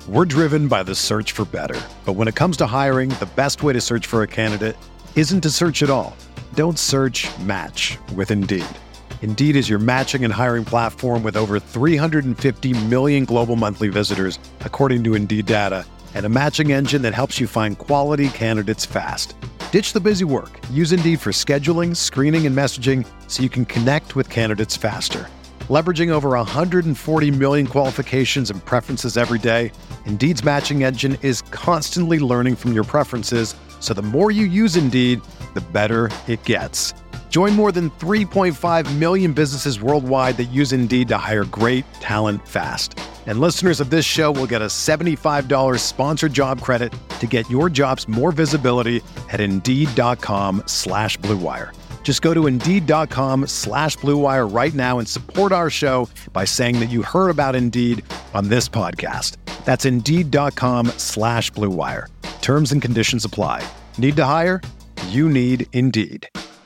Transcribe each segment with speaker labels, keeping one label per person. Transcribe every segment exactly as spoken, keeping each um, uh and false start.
Speaker 1: We're driven by the search for better. But when it comes to hiring, the best way to search for a candidate isn't to search at all. Don't search, match with Indeed. Indeed is your matching and hiring platform with over three hundred fifty million global monthly visitors, according to Indeed data, and a matching engine that helps you find quality candidates fast. Ditch the busy work. Use Indeed for scheduling, screening, and messaging so you can connect with candidates faster. Leveraging over one hundred forty million qualifications and preferences every day, Indeed's matching engine is constantly learning from your preferences, so the more you use Indeed, the better it gets. Join more than three point five million businesses worldwide that use Indeed to hire great talent fast. And listeners of this show will get a seventy-five dollars sponsored job credit to get your jobs more visibility at Indeed.com slash Blue Wire. Just go to Indeed.com slash Blue Wire right now and support our show by saying that you heard about Indeed on this podcast. That's Indeed.com slash Blue Wire. Terms and conditions apply. Need to hire? You need Indeed.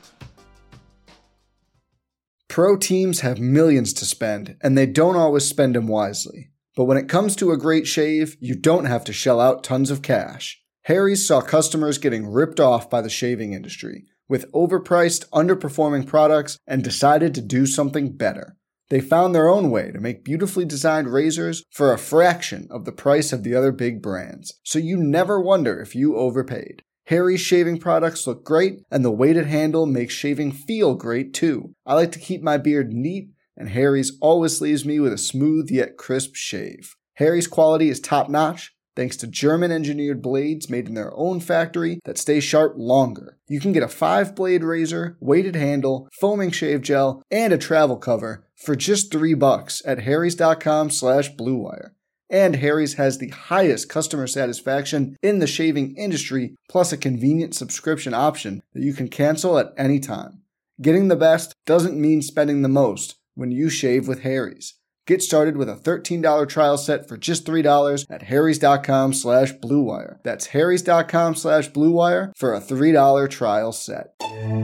Speaker 2: Pro teams have millions to spend, and they don't always spend them wisely. But when it comes to a great shave, you don't have to shell out tons of cash. Harry's saw customers getting ripped off by the shaving industry with overpriced, underperforming products and decided to do something better. They found their own way to make beautifully designed razors for a fraction of the price of the other big brands, so you never wonder if you overpaid. Harry's shaving products look great, and the weighted handle makes shaving feel great too. I like to keep my beard neat, and Harry's always leaves me with a smooth yet crisp shave. Harry's quality is top-notch, thanks to German-engineered blades made in their own factory that stay sharp longer. You can get a five-blade razor, weighted handle, foaming shave gel, and a travel cover for just three bucks at harrys.com slash bluewire. And Harry's has the highest customer satisfaction in the shaving industry, plus a convenient subscription option that you can cancel at any time. Getting the best doesn't mean spending the most when you shave with Harry's. Get started with a thirteen dollars trial set for just three dollars at harrys.com slash bluewire. That's harrys.com slash bluewire for a three dollars trial set.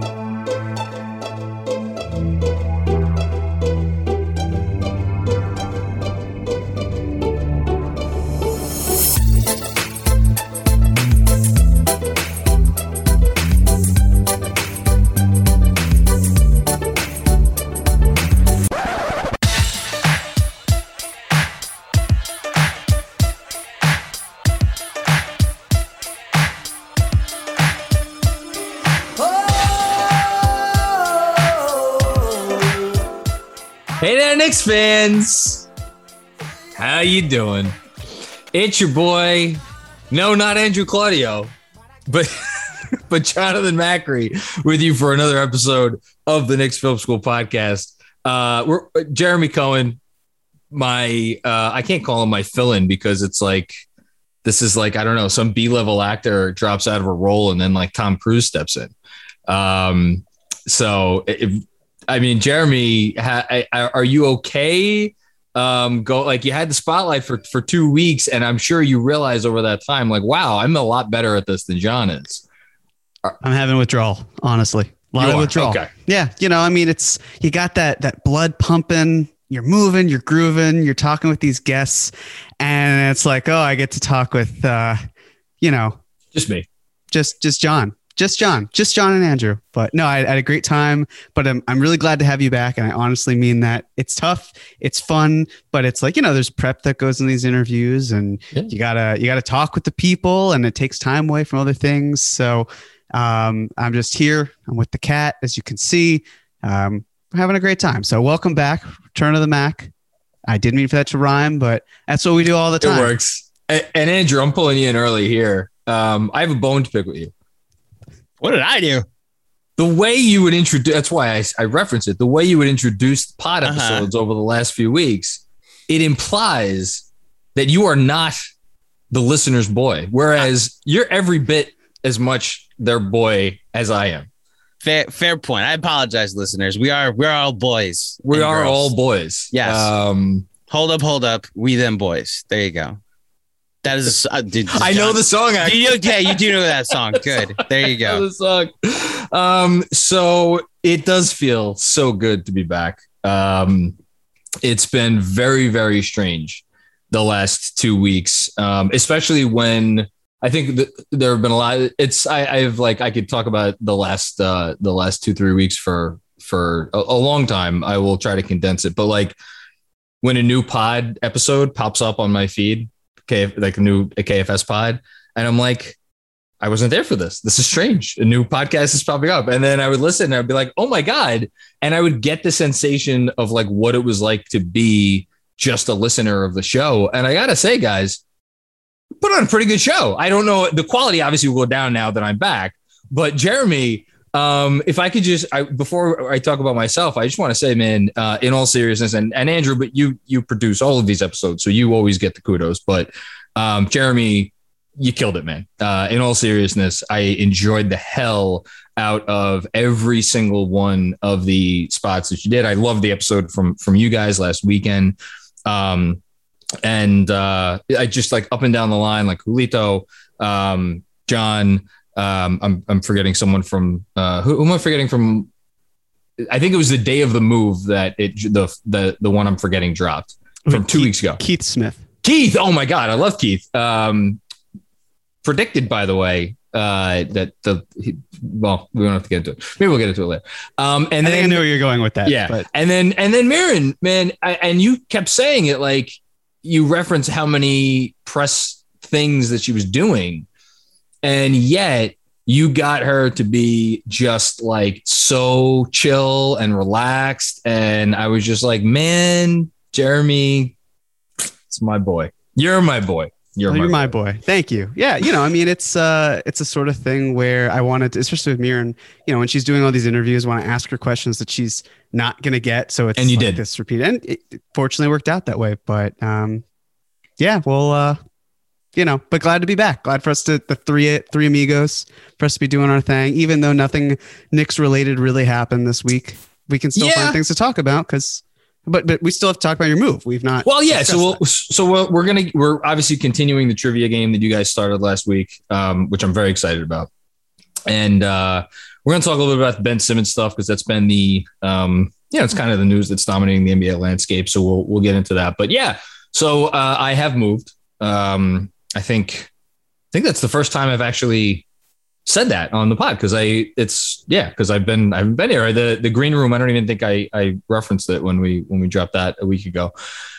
Speaker 3: Hey there, Knicks fans. How you doing? It's your boy. No, not Andrew Claudio, but but Jonathan Macri with you for another episode of the Knicks Film School podcast. Uh, we're Jeremy Cohen. My uh, I can't call him my fill-in because it's like this is like I don't know, some B-level actor drops out of a role and then like Tom Cruise steps in. Um, so if. I mean, Jeremy, ha, are you okay? Um, go like you had the spotlight for, for two weeks, and I'm sure you realized over that time, like, wow, I'm a lot better at this than John is.
Speaker 4: I'm having withdrawal, honestly. A lot
Speaker 3: you
Speaker 4: of
Speaker 3: are?
Speaker 4: withdrawal.
Speaker 3: Okay.
Speaker 4: Yeah, you know, I mean, it's you got that that blood pumping. You're moving, you're grooving, you're talking with these guests, and it's like, oh, I get to talk with, uh, you know,
Speaker 3: just me,
Speaker 4: just just John. Just John, just John and Andrew. But no, I, I had a great time, but I'm, I'm really glad to have you back. And I honestly mean that. It's tough. It's fun, but it's like, you know, there's prep that goes in these interviews and yeah. you gotta, you gotta talk with the people and it takes time away from other things. So um, I'm just here. I'm with the cat, as you can see. Um, we're having a great time. So welcome back. Return of the Mac. I didn't mean for that to rhyme, but that's what we do all the time.
Speaker 3: It works. And, and Andrew, I'm pulling you in early here. Um, I have a bone to pick with you.
Speaker 5: What did I do?
Speaker 3: The way you would introduce, that's why I, I reference it, the way you would introduce pod
Speaker 5: Uh-huh.
Speaker 3: episodes over the last few weeks, it implies that you are not the listener's boy, whereas you're every bit as much their boy as I am.
Speaker 5: Fair, fair point. I apologize, listeners. We are, we're all boys.
Speaker 3: We
Speaker 5: and
Speaker 3: are
Speaker 5: girls.
Speaker 3: all boys.
Speaker 5: Yes.
Speaker 3: Um,
Speaker 5: hold up, hold up. We them boys. There you go. That is, uh, did,
Speaker 3: I know the song.
Speaker 5: Do you, yeah, you do know that song. Good. There you go.
Speaker 3: The song. Um, so it does feel so good to be back. Um, it's been very, very strange the last two weeks, um, especially when I think that there have been a lot. It's I, I've like I could talk about the last uh, the last two three weeks for for a, a long time. I will try to condense it, but like when a new pod episode pops up on my feed, okay, like a new a K F S pod, and I'm like, I wasn't there for this. This is strange. A new podcast is popping up, and then I would listen and I'd be like, oh my god, and I would get the sensation of like what it was like to be just a listener of the show. And I gotta say, guys, put on a pretty good show. I don't know. The quality obviously will go down now that I'm back, but Jeremy, um, if I could just, I, before I talk about myself, I just want to say, man, uh, in all seriousness, and, and Andrew, but you, you produce all of these episodes, so you always get the kudos, but um, Jeremy, you killed it, man. Uh, in all seriousness, I enjoyed the hell out of every single one of the spots that you did. I loved the episode from, from you guys last weekend. Um, and, uh, I just like up and down the line, like Julito, um, John, um, I'm, I'm forgetting someone from, uh, who, who am I forgetting from? I think it was the day of the move that it, the, the, the one I'm forgetting dropped from two
Speaker 4: Keith,
Speaker 3: weeks ago.
Speaker 4: Keith Smith.
Speaker 3: Keith. Oh my God. I love Keith. Um, predicted, by the way, uh, that the, he, well, we don't have to get into it. Maybe we'll get into it later. Um, and
Speaker 4: I
Speaker 3: then
Speaker 4: think I know where you're going with that.
Speaker 3: yeah.
Speaker 4: But.
Speaker 3: And then, and then Marin, man, I, and you kept saying it, like you referenced how many press things that she was doing. And yet you got her to be just like so chill and relaxed. And I was just like, man, Jeremy, it's my boy. You're my boy. You're,
Speaker 4: well,
Speaker 3: my,
Speaker 4: you're my
Speaker 3: boy.
Speaker 4: boy. Thank you. Yeah. You know, I mean, it's uh, it's a sort of thing where I wanted to, especially with Miran, you know, when she's doing all these interviews, I want to ask her questions that she's not going to get. So it's
Speaker 3: and you
Speaker 4: like
Speaker 3: did
Speaker 4: this repeat, and it fortunately worked out that way. But um, yeah, well, uh, you know, but glad to be back. Glad for us to the three three amigos for us to be doing our thing, even though nothing Knicks related really happened this week. We can still
Speaker 3: yeah.
Speaker 4: find things to talk about because. But but we still have to talk about your move. We've not.
Speaker 3: Well, yeah. So we'll,
Speaker 4: that.
Speaker 3: so we're, we're gonna we're obviously continuing the trivia game that you guys started last week, um, which I'm very excited about, and uh, we're gonna talk a little bit about the Ben Simmons stuff because that's been the um, yeah, it's kind of the news that's dominating the N B A landscape. So we'll we'll get into that. But yeah, so uh, I have moved. Um, I think I think that's the first time I've actually said that on the pod because I it's yeah because I've been I've been here. The the green room, I don't even think I I referenced it when we when we dropped that a week ago.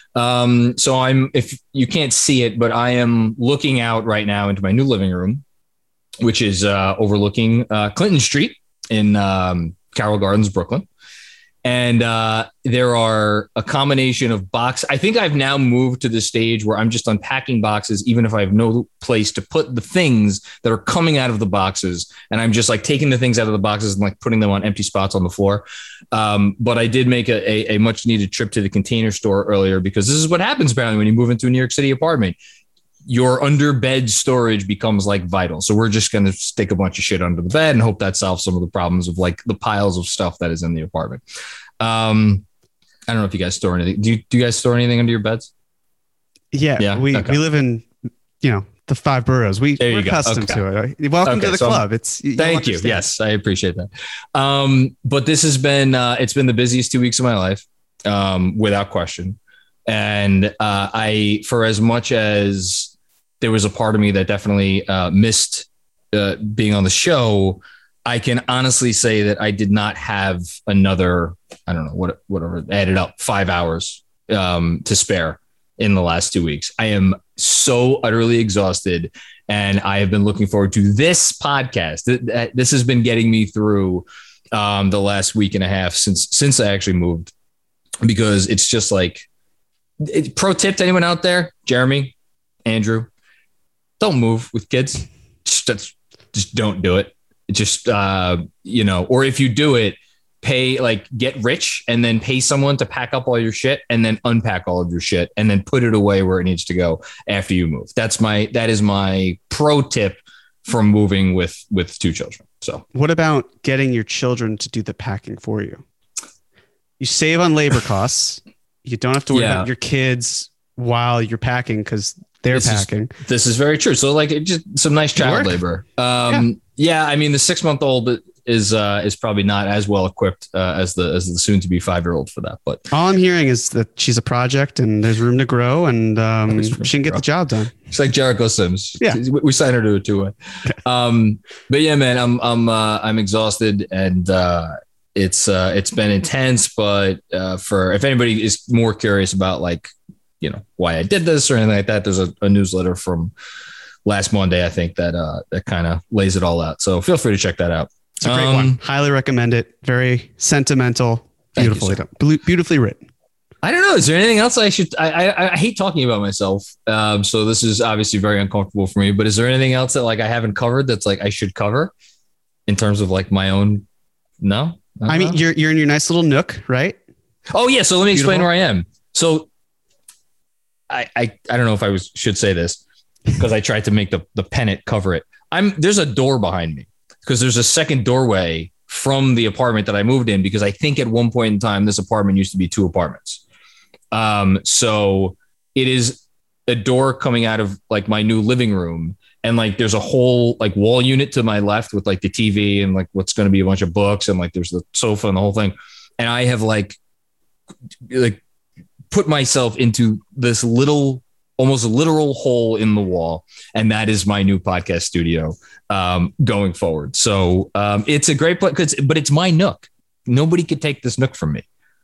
Speaker 3: Um, so I'm if you can't see it, but I am looking out right now into my new living room, which is uh, overlooking uh, Clinton Street in um, Carroll Gardens, Brooklyn. And uh, there are a combination of box. I think I've now moved to the stage where I'm just unpacking boxes, even if I have no place to put the things that are coming out of the boxes. And I'm just like taking the things out of the boxes and like putting them on empty spots on the floor. Um, but I did make a, a, a much needed trip to the Container Store earlier because this is what happens apparently when you move into a New York City apartment. Your under bed storage becomes like vital. So we're just going to stick a bunch of shit under the bed and hope that solves some of the problems of like the piles of stuff that is in the apartment. Um, I don't know if you guys store anything. Do you, do you guys store anything under your beds?
Speaker 4: Yeah,
Speaker 3: yeah?
Speaker 4: we,
Speaker 3: Okay.
Speaker 4: we live in, you know, the five boroughs. We,
Speaker 3: There you
Speaker 4: we're
Speaker 3: go.
Speaker 4: accustomed
Speaker 3: Okay.
Speaker 4: to it. Welcome
Speaker 3: Okay,
Speaker 4: to the
Speaker 3: so
Speaker 4: club. It's you'll
Speaker 3: Thank you.
Speaker 4: understand.
Speaker 3: Yes, I appreciate that. Um, but this has been, uh, it's been the busiest two weeks of my life, um, without question. And uh, I, for as much as there was a part of me that definitely uh, missed uh, being on the show, I can honestly say that I did not have another, I don't know, what, whatever, added up five hours um, to spare in the last two weeks. I am so utterly exhausted and I have been looking forward to this podcast. This has been getting me through um, the last week and a half since, since I actually moved, because it's just like, it, pro tip to anyone out there, Jeremy, Andrew, don't move with kids. Just, just don't do it. Just, uh, you know, or if you do it, pay, like get rich and then pay someone to pack up all your shit and then unpack all of your shit and then put it away where it needs to go after you move. That's my, that is my pro tip from moving with, with two children. So
Speaker 4: what about getting your children to do the packing for you? You save on labor costs. You don't have to worry
Speaker 3: Yeah.
Speaker 4: about your kids while you're packing because they're
Speaker 3: This is-
Speaker 4: packing.
Speaker 3: This is very true. So like it just some nice child
Speaker 4: Work.
Speaker 3: labor. Um, yeah. yeah, I mean the six month old is uh, is probably not as well equipped uh, as the as the soon to be five year old for that. But
Speaker 4: all I'm hearing is that she's a project and there's room to grow, and um, she can get the job done.
Speaker 3: It's like Jericho Sims.
Speaker 4: Yeah,
Speaker 3: we, we signed her to a two way. Um, but yeah, man, I'm I'm uh, I'm exhausted, and uh, it's uh, it's been intense. But uh, for if anybody is more curious about like you know why I did this or anything like that, there's a, a newsletter from last Monday, I think that uh, that kind of lays it all out. So feel free to check that out.
Speaker 4: It's a great
Speaker 3: um,
Speaker 4: one. Highly recommend it. Very sentimental, beautifully done, beautifully written.
Speaker 3: I don't know. Is there anything else I should? I I, I hate talking about myself. Um, so this is obviously very uncomfortable for me. But is there anything else that like I haven't covered that's like I should cover in terms of like my own? No.
Speaker 4: I, I mean, you're you're in your nice little nook, right?
Speaker 3: Oh yeah. So let me
Speaker 4: Beautiful.
Speaker 3: explain where I am. So I I I don't know if I was should say this because I tried to make the the pennant cover it. I'm there's a door behind me because there's a second doorway from the apartment that I moved in because I think at one point in time this apartment used to be two apartments. Um, so it is a door coming out of like my new living room. And like, there's a whole like wall unit to my left with like the T V and like what's going to be a bunch of books. And like, there's the sofa and the whole thing. And I have like, like put myself into this little, almost literal hole in the wall. And that is my new podcast studio, um, going forward. So, um, it's a great place, but it's my nook. Nobody could take this nook from me.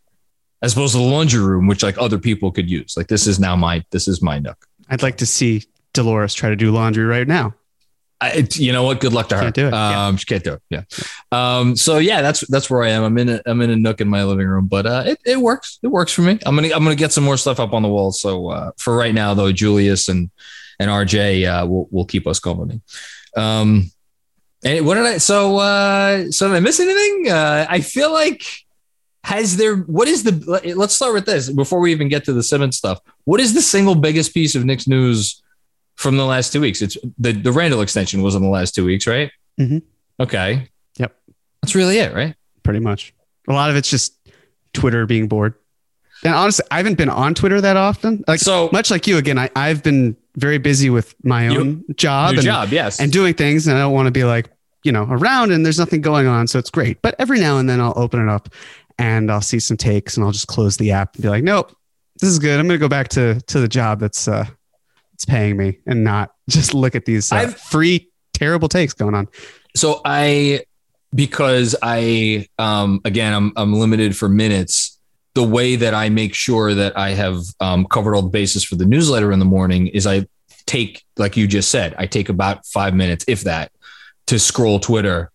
Speaker 3: As opposed to the laundry room, which like other people could use. Like this is now my, this is my nook.
Speaker 4: I'd like to see Dolores try to do laundry right now.
Speaker 3: I, it, you know what? Good luck to her.
Speaker 4: Can't do it.
Speaker 3: Um,
Speaker 4: Yeah.
Speaker 3: She can't do it. Yeah. Um, so yeah, that's, that's where I am. I'm in a, I'm in a nook in my living room, but uh, it, it works. It works for me. I'm going to, I'm going to get some more stuff up on the wall. So uh, for right now though, Julius and, and R J uh, will, will keep us company. Um, and what did I, so, uh, so did I miss anything? Uh, I feel like, Has there, what is the, let's start with this before we even get to the Simmons stuff. What is the single biggest piece of Knicks news from the last two weeks? It's the, the Randall extension was in the last two weeks, right?
Speaker 4: Mm-hmm.
Speaker 3: Okay.
Speaker 4: Yep.
Speaker 3: That's really it, right?
Speaker 4: Pretty much. A lot of it's just Twitter being bored. And honestly, I haven't been on Twitter that often. Like,
Speaker 3: so
Speaker 4: much like you, again, I, I've been very busy with my own
Speaker 3: you,
Speaker 4: job,
Speaker 3: your
Speaker 4: and,
Speaker 3: job, yes.
Speaker 4: and doing things. And I don't want to be like, you know, around and there's nothing going on. So it's great. But every now and then I'll open it up and I'll see some takes and I'll just close the app and be like, nope, this is good. I'm going to go back to, to the job that's, uh, it's paying me and not just look at these uh, free, terrible takes going on.
Speaker 3: So I, because I, um, again, I'm, I'm limited for minutes. The way that I make sure that I have um, covered all the bases for the newsletter in the morning is I take, like you just said, I take about five minutes, if that, to scroll Twitter.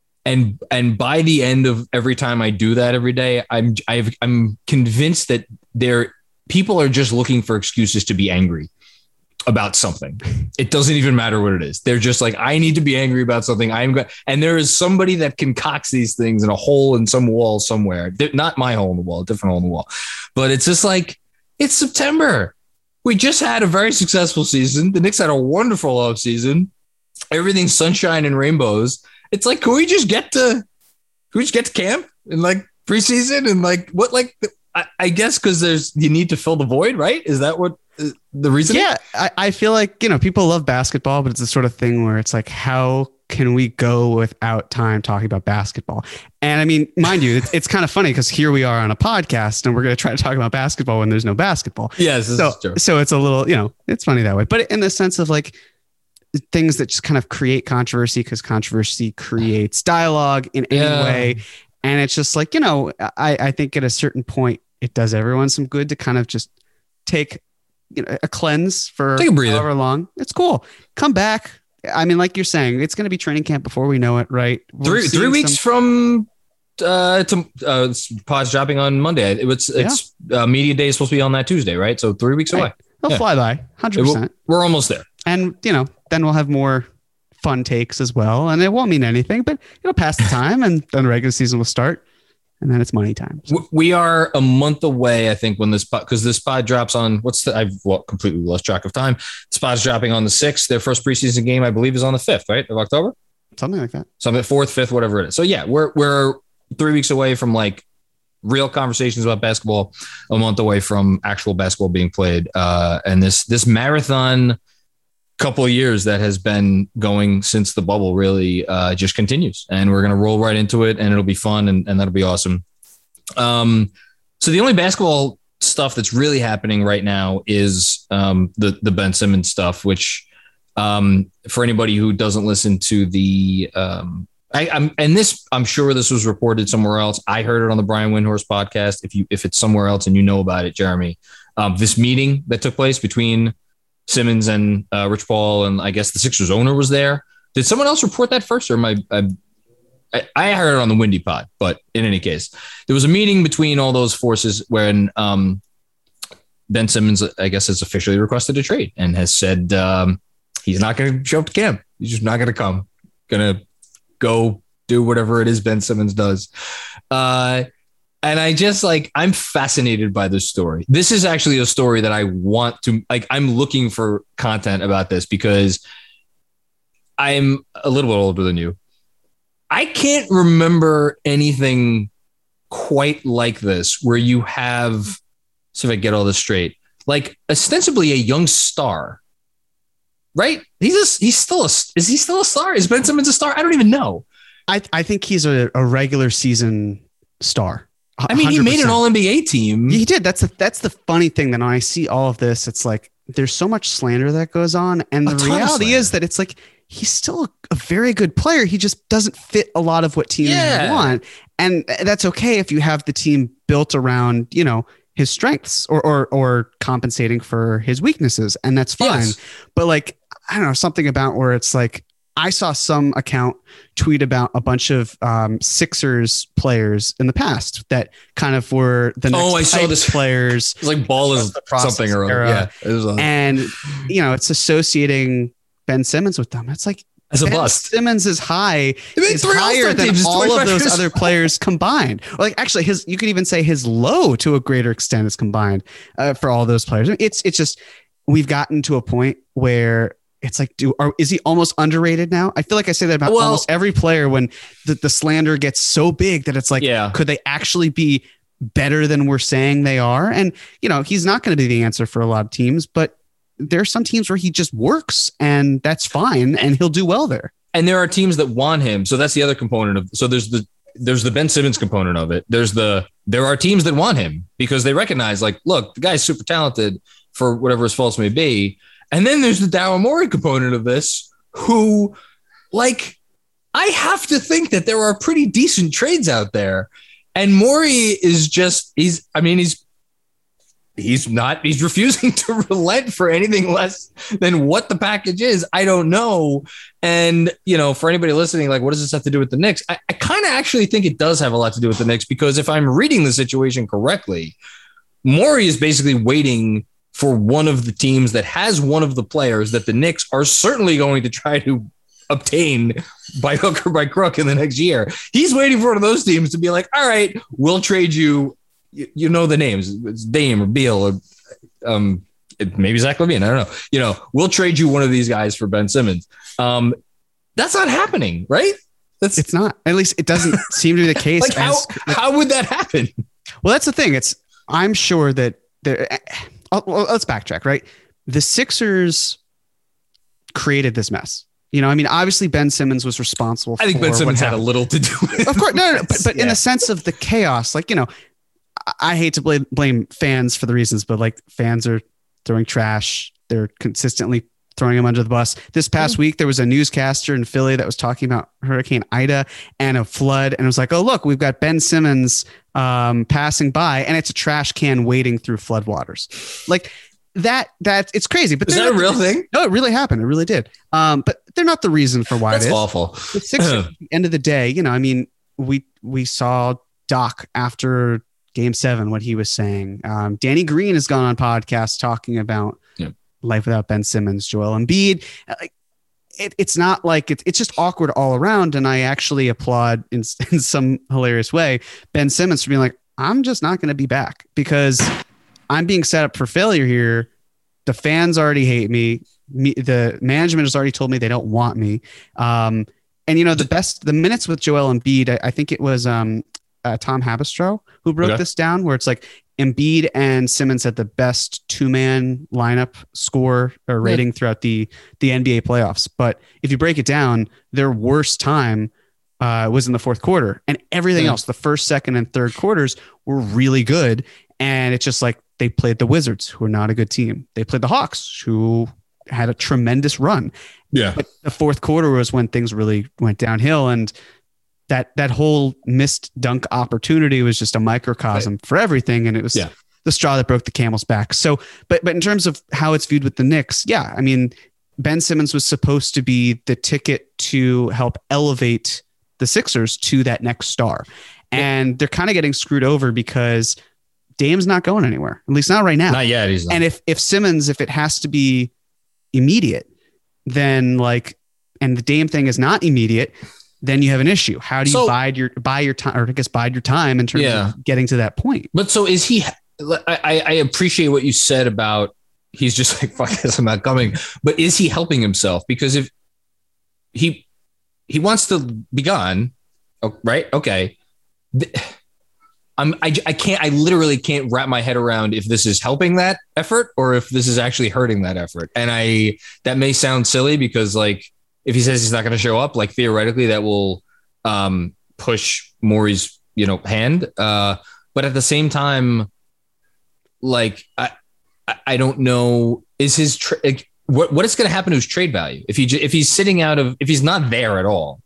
Speaker 3: And and by the end of every time I do that every day, I'm I've, I'm convinced that there people are just looking for excuses to be angry about something. It doesn't even matter what it is. They're just like, I need to be angry about something. I'm go-. And there is somebody that concocts these things in a hole in some wall somewhere. Not my hole in the wall, a different hole in the wall. But it's just like, it's September. We just had a very successful season. The Knicks had a wonderful off season. Everything's sunshine and rainbows. It's like, can we just get to, can we just get to camp and like preseason and like what, like, I, I guess because there's, you need to fill the void, right? Is that what uh, the reason?
Speaker 4: Yeah. I, I feel like, you know, people love basketball, but it's the sort of thing where it's like, how can we go without time talking about basketball? And I mean, mind you, it's, it's kind of funny because here we are on a podcast and we're going to try to talk about basketball when there's no basketball.
Speaker 3: Yes. This
Speaker 4: so,
Speaker 3: is true.
Speaker 4: so it's a little, you know, it's funny that way, but in the sense of like, things that just kind of create controversy because controversy creates dialogue in any
Speaker 3: yeah.
Speaker 4: way. And it's just like, you know, I, I think at a certain point, it does everyone some good to kind of just take, you know, a cleanse for
Speaker 3: take a breather.
Speaker 4: However long. It's cool. Come back. I mean, like you're saying, it's going to be training camp before we know it, right? We're
Speaker 3: Three three weeks
Speaker 4: some-
Speaker 3: from uh, to uh, pod's dropping on Monday. It was it's yeah. uh, media day is supposed to be on that Tuesday, right? So three weeks
Speaker 4: right.
Speaker 3: away.
Speaker 4: They'll yeah. fly by, one hundred percent.
Speaker 3: We're almost there.
Speaker 4: And, you know, then we'll have more fun takes as well. And it won't mean anything, but it'll pass the time and then the regular season will start. And then it's money time. So.
Speaker 3: We are a month away, I think, when this pod, because this pod drops on what's the, I've well, completely lost track of time. This pod's dropping on the sixth. Their first preseason game, I believe, is on the fifth, right? Of October?
Speaker 4: Something like that.
Speaker 3: Something fourth, fifth, whatever it is. So yeah, we're, we're three weeks away from like real conversations about basketball, a month away from actual basketball being played. Uh, and this, this marathon couple of years that has been going since the bubble really uh, just continues, and we're going to roll right into it, and it'll be fun, and, and that'll be awesome. Um, so the only basketball stuff that's really happening right now is um, the the Ben Simmons stuff, which um, for anybody who doesn't listen to the um, I, I'm and this I'm sure this was reported somewhere else. I heard it on the Brian Windhorst podcast. If you if it's somewhere else and you know about it, Jeremy, um, this meeting that took place between Simmons and uh, Rich Paul, and I guess the Sixers owner was there. Did someone else report that first, or am I, I? I heard it on the Windy Pod, but in any case, there was a meeting between all those forces when um, Ben Simmons, I guess, has officially requested a trade and has said um, he's not going to show up to camp. He's just not going to come. Going to go do whatever it is Ben Simmons does. Uh, and I just like, I'm fascinated by this story. This is actually a story that I want to, like, I'm looking for content about this because I'm a little bit older than you. I can't remember anything quite like this where you have, so if I get all this straight, like ostensibly a young star, right? He's a, he's still a, is he still a star? Is Ben Simmons a star? I don't even know.
Speaker 4: I I think he's a, a regular season star.
Speaker 3: I mean, he made an all N B A team.
Speaker 4: He did. That's the, that's the funny thing that when I see all of this, it's like, there's so much slander that goes on. And the reality is that it's like, he's still a, a very good player. He just doesn't fit a lot of what teams yeah. want. And that's okay if you have the team built around, you know, his strengths or, or, or compensating for his weaknesses. And that's fine. Yes. But like, I don't know, something about where it's like, I saw some account tweet about a bunch of um, Sixers players in the past that kind of were the next
Speaker 3: oh, I saw this
Speaker 4: players.
Speaker 3: It's like ball is something or other. Yeah. It was a-
Speaker 4: and, you know, it's associating Ben Simmons with them. It's like
Speaker 3: as a
Speaker 4: Ben
Speaker 3: bust.
Speaker 4: Simmons is high, is higher than all of those years. Other players combined. Or like actually, his you could even say his low to a greater extent is combined uh, for all those players. It's it's just we've gotten to a point where it's like, do or is he almost underrated now? I feel like I say that about well, almost every player when the, the slander gets so big that it's like,
Speaker 3: yeah.
Speaker 4: could they actually be better than we're saying they are? And you know, he's not going to be the answer for a lot of teams, but there are some teams where he just works and that's fine and he'll do well there.
Speaker 3: And there are teams that want him. So that's the other component of, so there's the, there's the Ben Simmons component of it. There's the, there are teams that want him because they recognize like, look, the guy's super talented for whatever his faults may be. And then there's the Daryl Morey component of this who like, I have to think that there are pretty decent trades out there. And Morey is just, he's, I mean, he's, He's not, he's refusing to relent for anything less than what the package is. I don't know. And, you know, for anybody listening, like, what does this have to do with the Knicks? I, I kind of actually think it does have a lot to do with the Knicks because if I'm reading the situation correctly, Morey is basically waiting for one of the teams that has one of the players that the Knicks are certainly going to try to obtain by hook or by crook in the next year. He's waiting for one of those teams to be like, all right, we'll trade you. You know the names. It's Dame or Beal or um, maybe Zach LaVine. I don't know. You know, we'll trade you one of these guys for Ben Simmons. Um, that's not happening, right? That's
Speaker 4: it's not. At least it doesn't seem to be the case.
Speaker 3: Like how
Speaker 4: as,
Speaker 3: how would that happen?
Speaker 4: Well, that's the thing. It's I'm sure that there. Well, let's backtrack. Right, the Sixers created this mess. You know, I mean, obviously Ben Simmons was responsible.
Speaker 3: I think
Speaker 4: for
Speaker 3: Ben Simmons had a little to do with it.
Speaker 4: Of course, no, no, no but, but yeah. in the sense of the chaos, like you know. I hate to blame blame fans for the reasons, but like fans are throwing trash. They're consistently throwing them under the bus. This past mm. week, there was a newscaster in Philly that was talking about Hurricane Ida and a flood. And it was like, oh, look, we've got Ben Simmons um, passing by and it's a trash can wading through floodwaters. Like that, that it's crazy. But
Speaker 3: is that a real
Speaker 4: the,
Speaker 3: thing?
Speaker 4: No, it really happened. It really did. Um, but they're not the reason for why
Speaker 3: That's
Speaker 4: it is.
Speaker 3: awful.
Speaker 4: The Sixers, at the end of the day, you know, I mean, we, we saw Doc after Game seven, what he was saying. Um, Danny Green has gone on podcasts talking about
Speaker 3: yep.
Speaker 4: life without Ben Simmons, Joel Embiid. Like, it, it's not like it, it's just awkward all around. And I actually applaud in, in some hilarious way Ben Simmons for being like, I'm just not going to be back because I'm being set up for failure here. The fans already hate me. me the management has already told me they don't want me. Um, and you know, the best, the minutes with Joel Embiid, I, I think it was, um, uh, Tom Habistro who broke
Speaker 3: Okay.
Speaker 4: this down, where it's like Embiid and Simmons had the best two man lineup score or rating throughout the the N B A playoffs. But if you break it down, their worst time uh, was in the fourth quarter, and everything
Speaker 3: Yeah.
Speaker 4: else, the first, second, and third quarters were really good. And it's just like they played the Wizards, who are not a good team. They played the Hawks, who had a tremendous run.
Speaker 3: Yeah.
Speaker 4: But the fourth quarter was when things really went downhill. And that that whole missed dunk opportunity was just a microcosm right. for everything. And it was
Speaker 3: yeah.
Speaker 4: the straw that broke the camel's back. So, but but in terms of how it's viewed with the Knicks, yeah, I mean, Ben Simmons was supposed to be the ticket to help elevate the Sixers to that next star. And they're kind of getting screwed over because Dame's not going anywhere, at least not right now.
Speaker 3: Not yet. He's not.
Speaker 4: And if if Simmons, if it has to be immediate, then like, and the Dame thing is not immediate, then you have an issue. How do you
Speaker 3: so,
Speaker 4: bide your buy your time, or I guess bide your time in terms
Speaker 3: yeah.
Speaker 4: of getting to that point?
Speaker 3: But so is he? I, I appreciate what you said about he's just like, fuck this, I'm not coming. But is he helping himself? Because if he he wants to be gone, right? Okay. I'm, I, I can't, I literally can't wrap my head around if this is helping that effort or if this is actually hurting that effort. And I, that may sound silly because like, if he says he's not going to show up, like theoretically that will um, push Morey's, you know, hand. Uh, but at the same time, like, I, I don't know, is his, tra- like, what, what is going to happen to his trade value? If he, if he's sitting out of, if he's not there at all,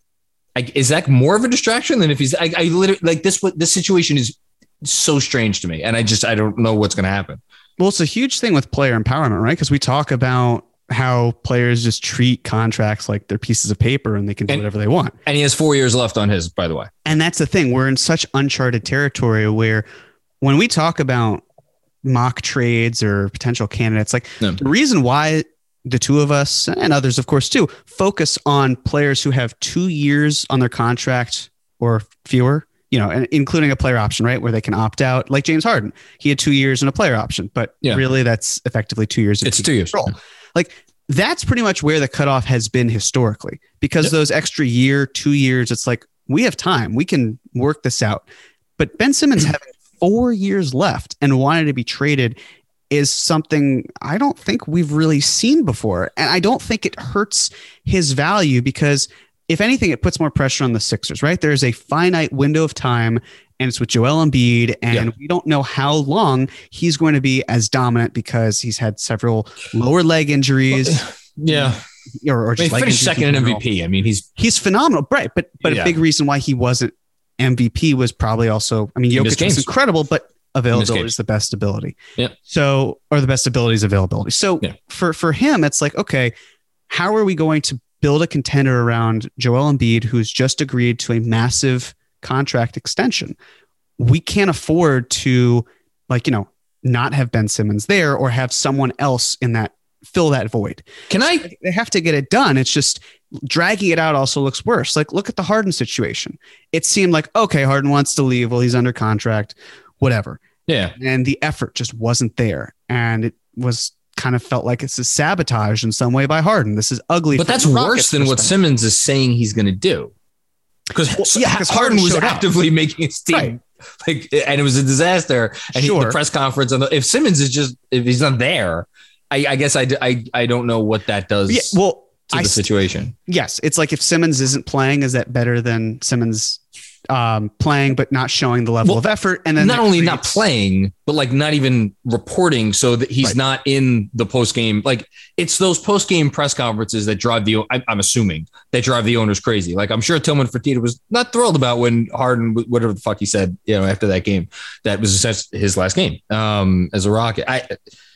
Speaker 3: I, is that more of a distraction than if he's, I, I literally like this, what this situation is so strange to me. And I just, I don't know what's going to happen.
Speaker 4: Well, it's a huge thing with player empowerment, right? Because we talk about how players just treat contracts like they're pieces of paper and they can do
Speaker 3: and,
Speaker 4: whatever they want.
Speaker 3: And he has four years left on his, by the way.
Speaker 4: And that's the thing. We're in such uncharted territory where when we talk about mock trades or potential candidates, like no. the reason why the two of us and others, of course, too, focus on players who have two years on their contract or fewer, you know, and including a player option, right? Where they can opt out, like James Harden. He had two years and a player option, but yeah. really that's effectively two years. Of
Speaker 3: it's two years.
Speaker 4: Control. Like that's pretty much where the cutoff has been historically, because yep. those extra year, two years, it's like, we have time, we can work this out. But Ben Simmons having four years left and wanted to be traded is something I don't think we've really seen before. And I don't think it hurts his value because if anything, it puts more pressure on the Sixers, right? There's a finite window of time and it's with Joel Embiid. And yeah. we don't know how long he's going to be as dominant because he's had several lower leg injuries.
Speaker 3: Yeah.
Speaker 4: Or, or just
Speaker 3: I mean, finished second in M V P. I mean, he's,
Speaker 4: he's phenomenal. Right. But, but yeah. a big reason why he wasn't M V P was probably also, I mean, Jokic was incredible, but availability is the best ability.
Speaker 3: Yeah.
Speaker 4: So, or the best ability is availability. So
Speaker 3: yeah.
Speaker 4: for, for him, it's like, okay, how are we going to build a contender around Joel Embiid, who's just agreed to a massive contract extension? We can't afford to like, you know, not have Ben Simmons there or have someone else in that fill that void.
Speaker 3: Can I,
Speaker 4: they have to get it done. It's just dragging it out also looks worse. Like look at the Harden situation. It seemed like, okay, Harden wants to leave. Well, he's under contract, whatever.
Speaker 3: Yeah.
Speaker 4: And the effort just wasn't there. And it was kind of felt like it's a sabotage in some way by Harden. This is ugly.
Speaker 3: But that's worse than what Simmons is saying he's going to do. Because well, yeah, Harden, Harden was actively up. making his team right. like, and it was a disaster. And sure. he, the press conference on the, if Simmons is just, if he's not there, I, I guess I, I, I don't know what that does.
Speaker 4: Yeah, well,
Speaker 3: to
Speaker 4: I,
Speaker 3: the situation.
Speaker 4: Yes. It's like if Simmons isn't playing, is that better than Simmons um, playing, but not showing the level well, of effort? And then
Speaker 3: not only creates, not playing, but like not even reporting so that he's right. not in the post game. Like it's those post game press conferences that drive the, I'm, I'm assuming that drive the owners crazy. Like I'm sure Tillman Fertitta was not thrilled about when Harden, whatever the fuck he said, you know, after that game, that was his last game um, as a Rocket. I,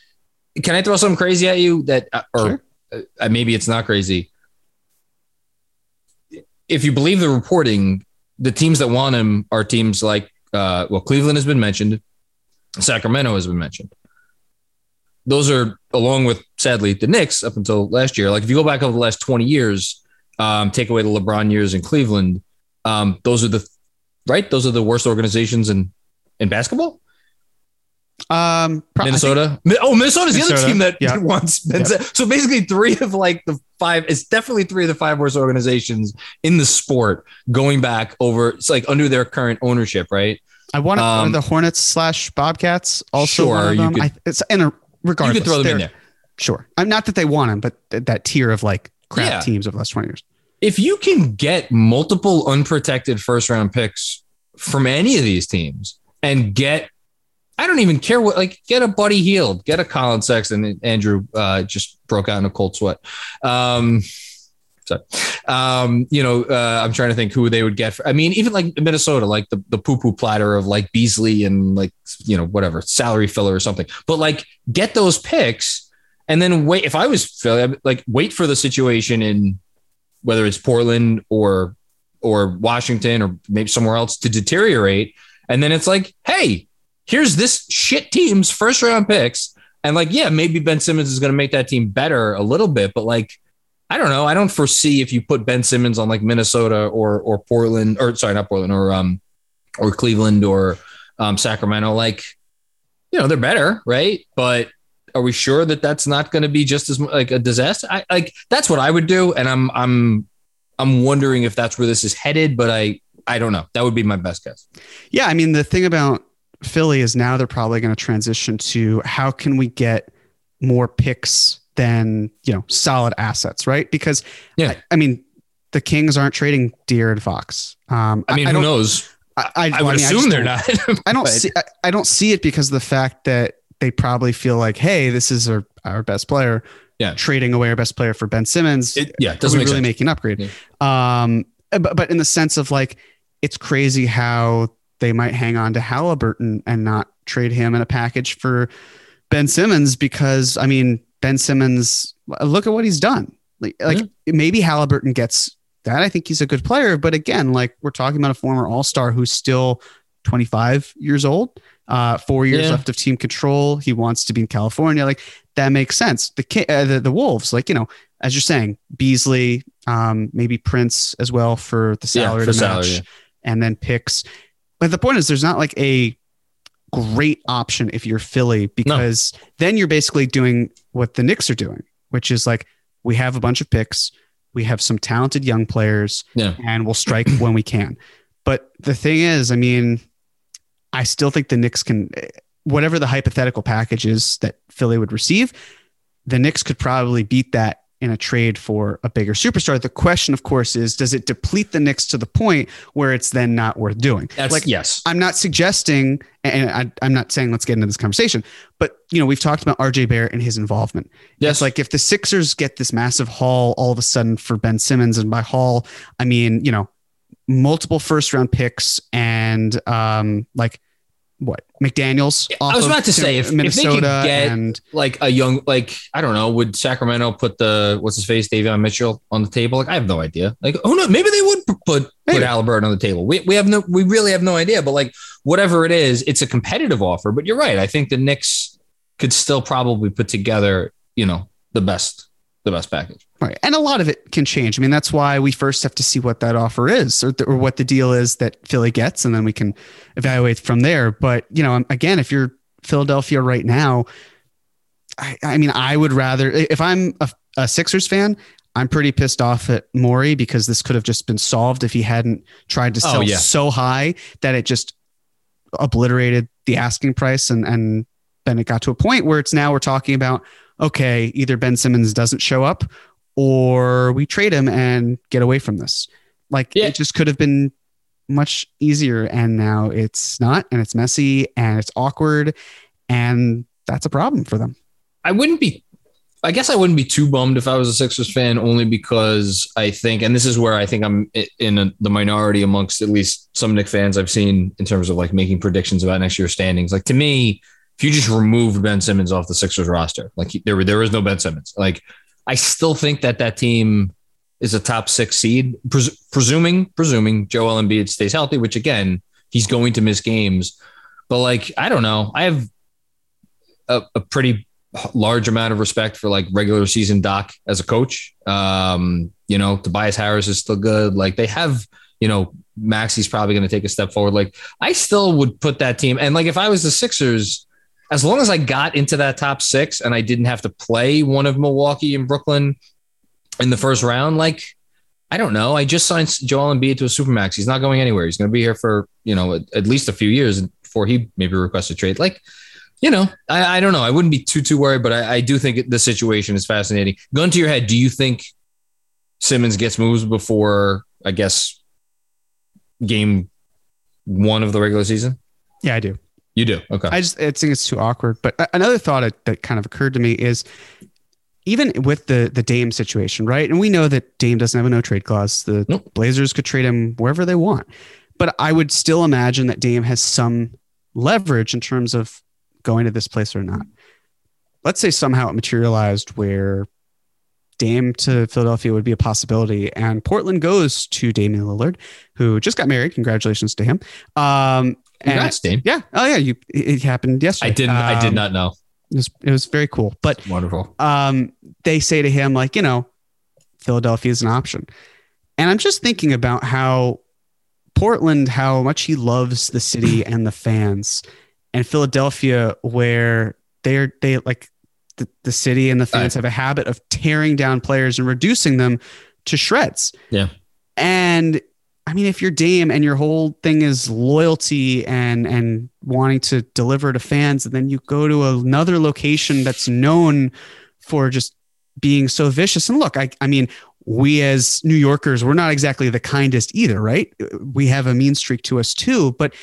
Speaker 3: can I throw something crazy at you that, or sure. uh, maybe it's not crazy. If you believe the reporting, the teams that want him are teams like, uh, well, Cleveland has been mentioned. Sacramento has been mentioned. Those are, along with, sadly, the Knicks up until last year. Like if you go back over the last twenty years, um, take away the LeBron years in Cleveland, um, those are the, right? Those are the worst organizations in, in basketball.
Speaker 4: Um, pro-
Speaker 3: Minnesota. Mi- Oh, Minnesota's the other
Speaker 4: Minnesota,
Speaker 3: team that
Speaker 4: yeah.
Speaker 3: wants Ben Simmons. So basically, three of like the five. It's definitely three of the five worst organizations in the sport going back over. It's like under their current ownership, right?
Speaker 4: I want to
Speaker 3: Um,
Speaker 4: the Hornets slash Bobcats. Also,
Speaker 3: sure,
Speaker 4: one of
Speaker 3: you
Speaker 4: them.
Speaker 3: could-
Speaker 4: I, it's in a regardless.
Speaker 3: You could throw them in
Speaker 4: they're-
Speaker 3: there.
Speaker 4: Sure. I'm not that they want him, but th- that tier of like crap
Speaker 3: Yeah.
Speaker 4: teams of the last twenty years.
Speaker 3: If you can get multiple unprotected first round picks from any of these teams and get, I don't even care what, like get a Buddy Hield, get a Colin Sexton. Andrew uh, just broke out in a cold sweat. Um, sorry. Um, you know, uh, I'm trying to think who they would get. For, I mean, even like Minnesota, like the, the poo poo platter of like Beasley and like, you know, whatever salary filler or something, but like get those picks and then wait. If I was Philly, I'd, like wait for the situation in whether it's Portland or, or Washington or maybe somewhere else to deteriorate. And then it's like, hey, here's this shit team's first round picks. And like, yeah, maybe Ben Simmons is going to make that team better a little bit, but like, I don't know. I don't foresee if you put Ben Simmons on like Minnesota or, or Portland or sorry, not Portland or, um, or Cleveland or um, Sacramento, like, you know, they're better. Right. But are we sure that that's not going to be just as like a disaster? I like, that's what I would do. And I'm, I'm, I'm wondering if that's where this is headed, but I, I don't know. That would be my best guess.
Speaker 4: Yeah. I mean, the thing about Philly is now they're probably going to transition to how can we get more picks than, you know, solid assets, right? Because
Speaker 3: yeah,
Speaker 4: I, I mean, the Kings aren't trading De'Aaron Fox. Um,
Speaker 3: I mean,
Speaker 4: I
Speaker 3: who knows?
Speaker 4: I, I,
Speaker 3: I would
Speaker 4: I mean,
Speaker 3: assume they're
Speaker 4: don't-
Speaker 3: not.
Speaker 4: I don't
Speaker 3: But-
Speaker 4: see. I, I don't see it because of the fact that they probably feel like, hey, this is our, our best player.
Speaker 3: Yeah.
Speaker 4: Trading away our best player for Ben Simmons.
Speaker 3: It, yeah, it
Speaker 4: Are
Speaker 3: doesn't
Speaker 4: we
Speaker 3: make
Speaker 4: really
Speaker 3: sense.
Speaker 4: making an upgrade? Um, but, but in the sense of like, it's crazy how they might hang on to Halliburton and not trade him in a package for Ben Simmons because, I mean, Ben Simmons, look at what he's done. Like, like
Speaker 3: Yeah.
Speaker 4: maybe Halliburton gets that. I think he's a good player. But again, like we're talking about a former all-star who's still twenty-five years old, uh, four years
Speaker 3: Yeah.
Speaker 4: left of team control. He wants to be in California. Like that makes sense. The, Ki- uh, the, the Wolves, like, you know, as you're saying, Beasley, um, maybe Prince as well for the
Speaker 3: Yeah,
Speaker 4: salary
Speaker 3: for
Speaker 4: to
Speaker 3: salary,
Speaker 4: match
Speaker 3: yeah.
Speaker 4: and then picks. But the point is there's not like a great option if you're Philly because then you're basically doing what the Knicks are doing, which is like, we have a bunch of picks. We have some talented young players
Speaker 3: Yeah.
Speaker 4: and we'll strike when we can. But the thing is, I mean, I still think the Knicks can, whatever the hypothetical package is that Philly would receive, the Knicks could probably beat that in a trade for a bigger superstar. The question, of course, is does it deplete the Knicks to the point where it's then not worth doing?
Speaker 3: That's
Speaker 4: like,
Speaker 3: yes.
Speaker 4: I'm not suggesting, and I, I'm not saying let's get into this conversation, but you know, we've talked about R J Barrett and his involvement.
Speaker 3: Yes.
Speaker 4: It's like if the Sixers get this massive haul all of a sudden for Ben Simmons, and by haul, I mean, you know, multiple first round picks and um, like what McDaniels.
Speaker 3: I was
Speaker 4: off of
Speaker 3: about to say, if- if they could
Speaker 4: Minnesota
Speaker 3: get-
Speaker 4: and
Speaker 3: Like a young, like, I don't know, would Sacramento put the, what's his face, Davion Mitchell on the table? Like, I have no idea. Like, oh no, maybe they would p- put, put
Speaker 4: Maybe.
Speaker 3: Halliburton on the table. We, we have no, we really have no idea, but like, whatever it is, it's a competitive offer, but you're right. I think the Knicks could still probably put together, you know, the best, the best package.
Speaker 4: Right. And a lot of it can change. I mean, that's why we first have to see what that offer is or, th- or what the deal is that Philly gets, and then we can evaluate from there. But, you know, again, if you're Philadelphia right now, I, I mean, I would rather, if I'm a, a Sixers fan, I'm pretty pissed off at Morey because this could have just been solved if he hadn't tried to
Speaker 3: Oh,
Speaker 4: sell
Speaker 3: yeah.
Speaker 4: so high that it just obliterated the asking price. And, and then it got to a point where it's now we're talking about, okay, either Ben Simmons doesn't show up or we trade him and get away from this. Like
Speaker 3: Yeah.
Speaker 4: it just could have been much easier. And now it's not, and it's messy and it's awkward. And that's a problem for them.
Speaker 3: I wouldn't be, I guess I wouldn't be too bummed if I was a Sixers fan, only because I think, and this is where I think I'm i- in a, the minority amongst at least some Knicks fans I've seen in terms of like making predictions about next year's standings. Like to me, if you just removed Ben Simmons off the Sixers roster, like there were, there is no Ben Simmons. Like I still think that that team is a top six seed, pres- presuming, presuming Joel Embiid stays healthy, which again, he's going to miss games. But like, I don't know. I have a, a pretty large amount of respect for like regular season Doc as a coach. Um, you know, Tobias Harris is still good. Like they have, you know, Maxi's probably going to take a step forward. Like I still would put that team. And like, if I was the Sixers, as long as I got into that top six and I didn't have to play one of Milwaukee and Brooklyn in the first round, like, I don't know. I just signed Joel Embiid to a supermax. He's not going anywhere. He's going to be here for, you know, at, at least a few years before he maybe requests a trade. Like, you know, I, I don't know. I wouldn't be too, too worried, but I, I do think the situation is fascinating. Gun to your head, do you think Simmons gets moves before, I guess, game one of the regular season?
Speaker 4: Yeah, I do.
Speaker 3: You do? Okay.
Speaker 4: I just I think it's too awkward. But another thought that kind of occurred to me is even with the the Dame situation, right? And we know that Dame doesn't have a no trade clause. The nope. Blazers could trade him wherever they want. But I would still imagine that Dame has some leverage in terms of going to this place or not. Let's say somehow it materialized where Dame to Philadelphia would be a possibility, and Portland goes to Damian Lillard, who just got married. Congratulations to him. Um,
Speaker 3: Congrats,
Speaker 4: and,
Speaker 3: Dame.
Speaker 4: Yeah. Oh yeah. You, it happened yesterday.
Speaker 3: I didn't, um, I did not know.
Speaker 4: It was, it was very cool, but
Speaker 3: it's wonderful.
Speaker 4: Um, they say to him, like, you know, Philadelphia is an option. And I'm just thinking about how Portland, how much he loves the city and the fans, and Philadelphia, where they're, they like the, the city and the fans have a habit of tearing down players and reducing them to shreds.
Speaker 3: Yeah.
Speaker 4: And I mean, if you're Dame and your whole thing is loyalty and, and wanting to deliver to fans, and then you go to another location that's known for just being so vicious. And look, I, I mean, we as New Yorkers, we're not exactly the kindest either, right? We have a mean streak to us too, but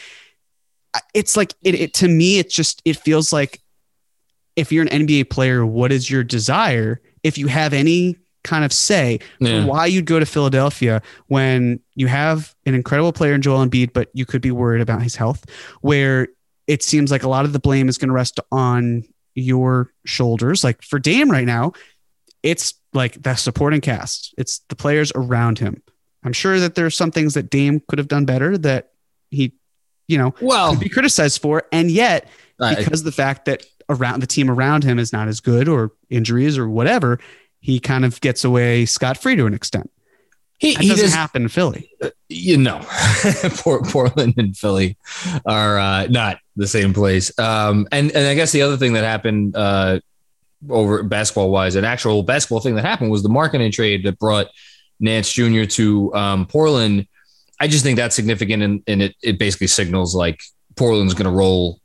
Speaker 4: it's like, it, it to me, it's just, it feels like if you're an N B A player, what is your desire? If you have any kind of say yeah. why you'd go to Philadelphia when you have an incredible player in Joel Embiid, but you could be worried about his health, where it seems like a lot of the blame is going to rest on your shoulders. Like for Dame right now, it's like the supporting cast. It's the players around him. I'm sure that there's some things that Dame could have done better that he, you know,
Speaker 3: well,
Speaker 4: could be criticized for. And yet, uh, because of the fact that around the team around him is not as good, or injuries or whatever, he kind of gets away scot-free to an extent.
Speaker 3: He,
Speaker 4: that
Speaker 3: he
Speaker 4: doesn't
Speaker 3: does,
Speaker 4: happen in Philly.
Speaker 3: Uh, you know, Portland and Philly are uh, not the same place. Um, and, and I guess the other thing that happened uh, over basketball wise, an actual basketball thing that happened was the Markkanen trade that brought Nance Junior to um, Portland. I just think that's significant. And, and it, it basically signals like Portland's going to roll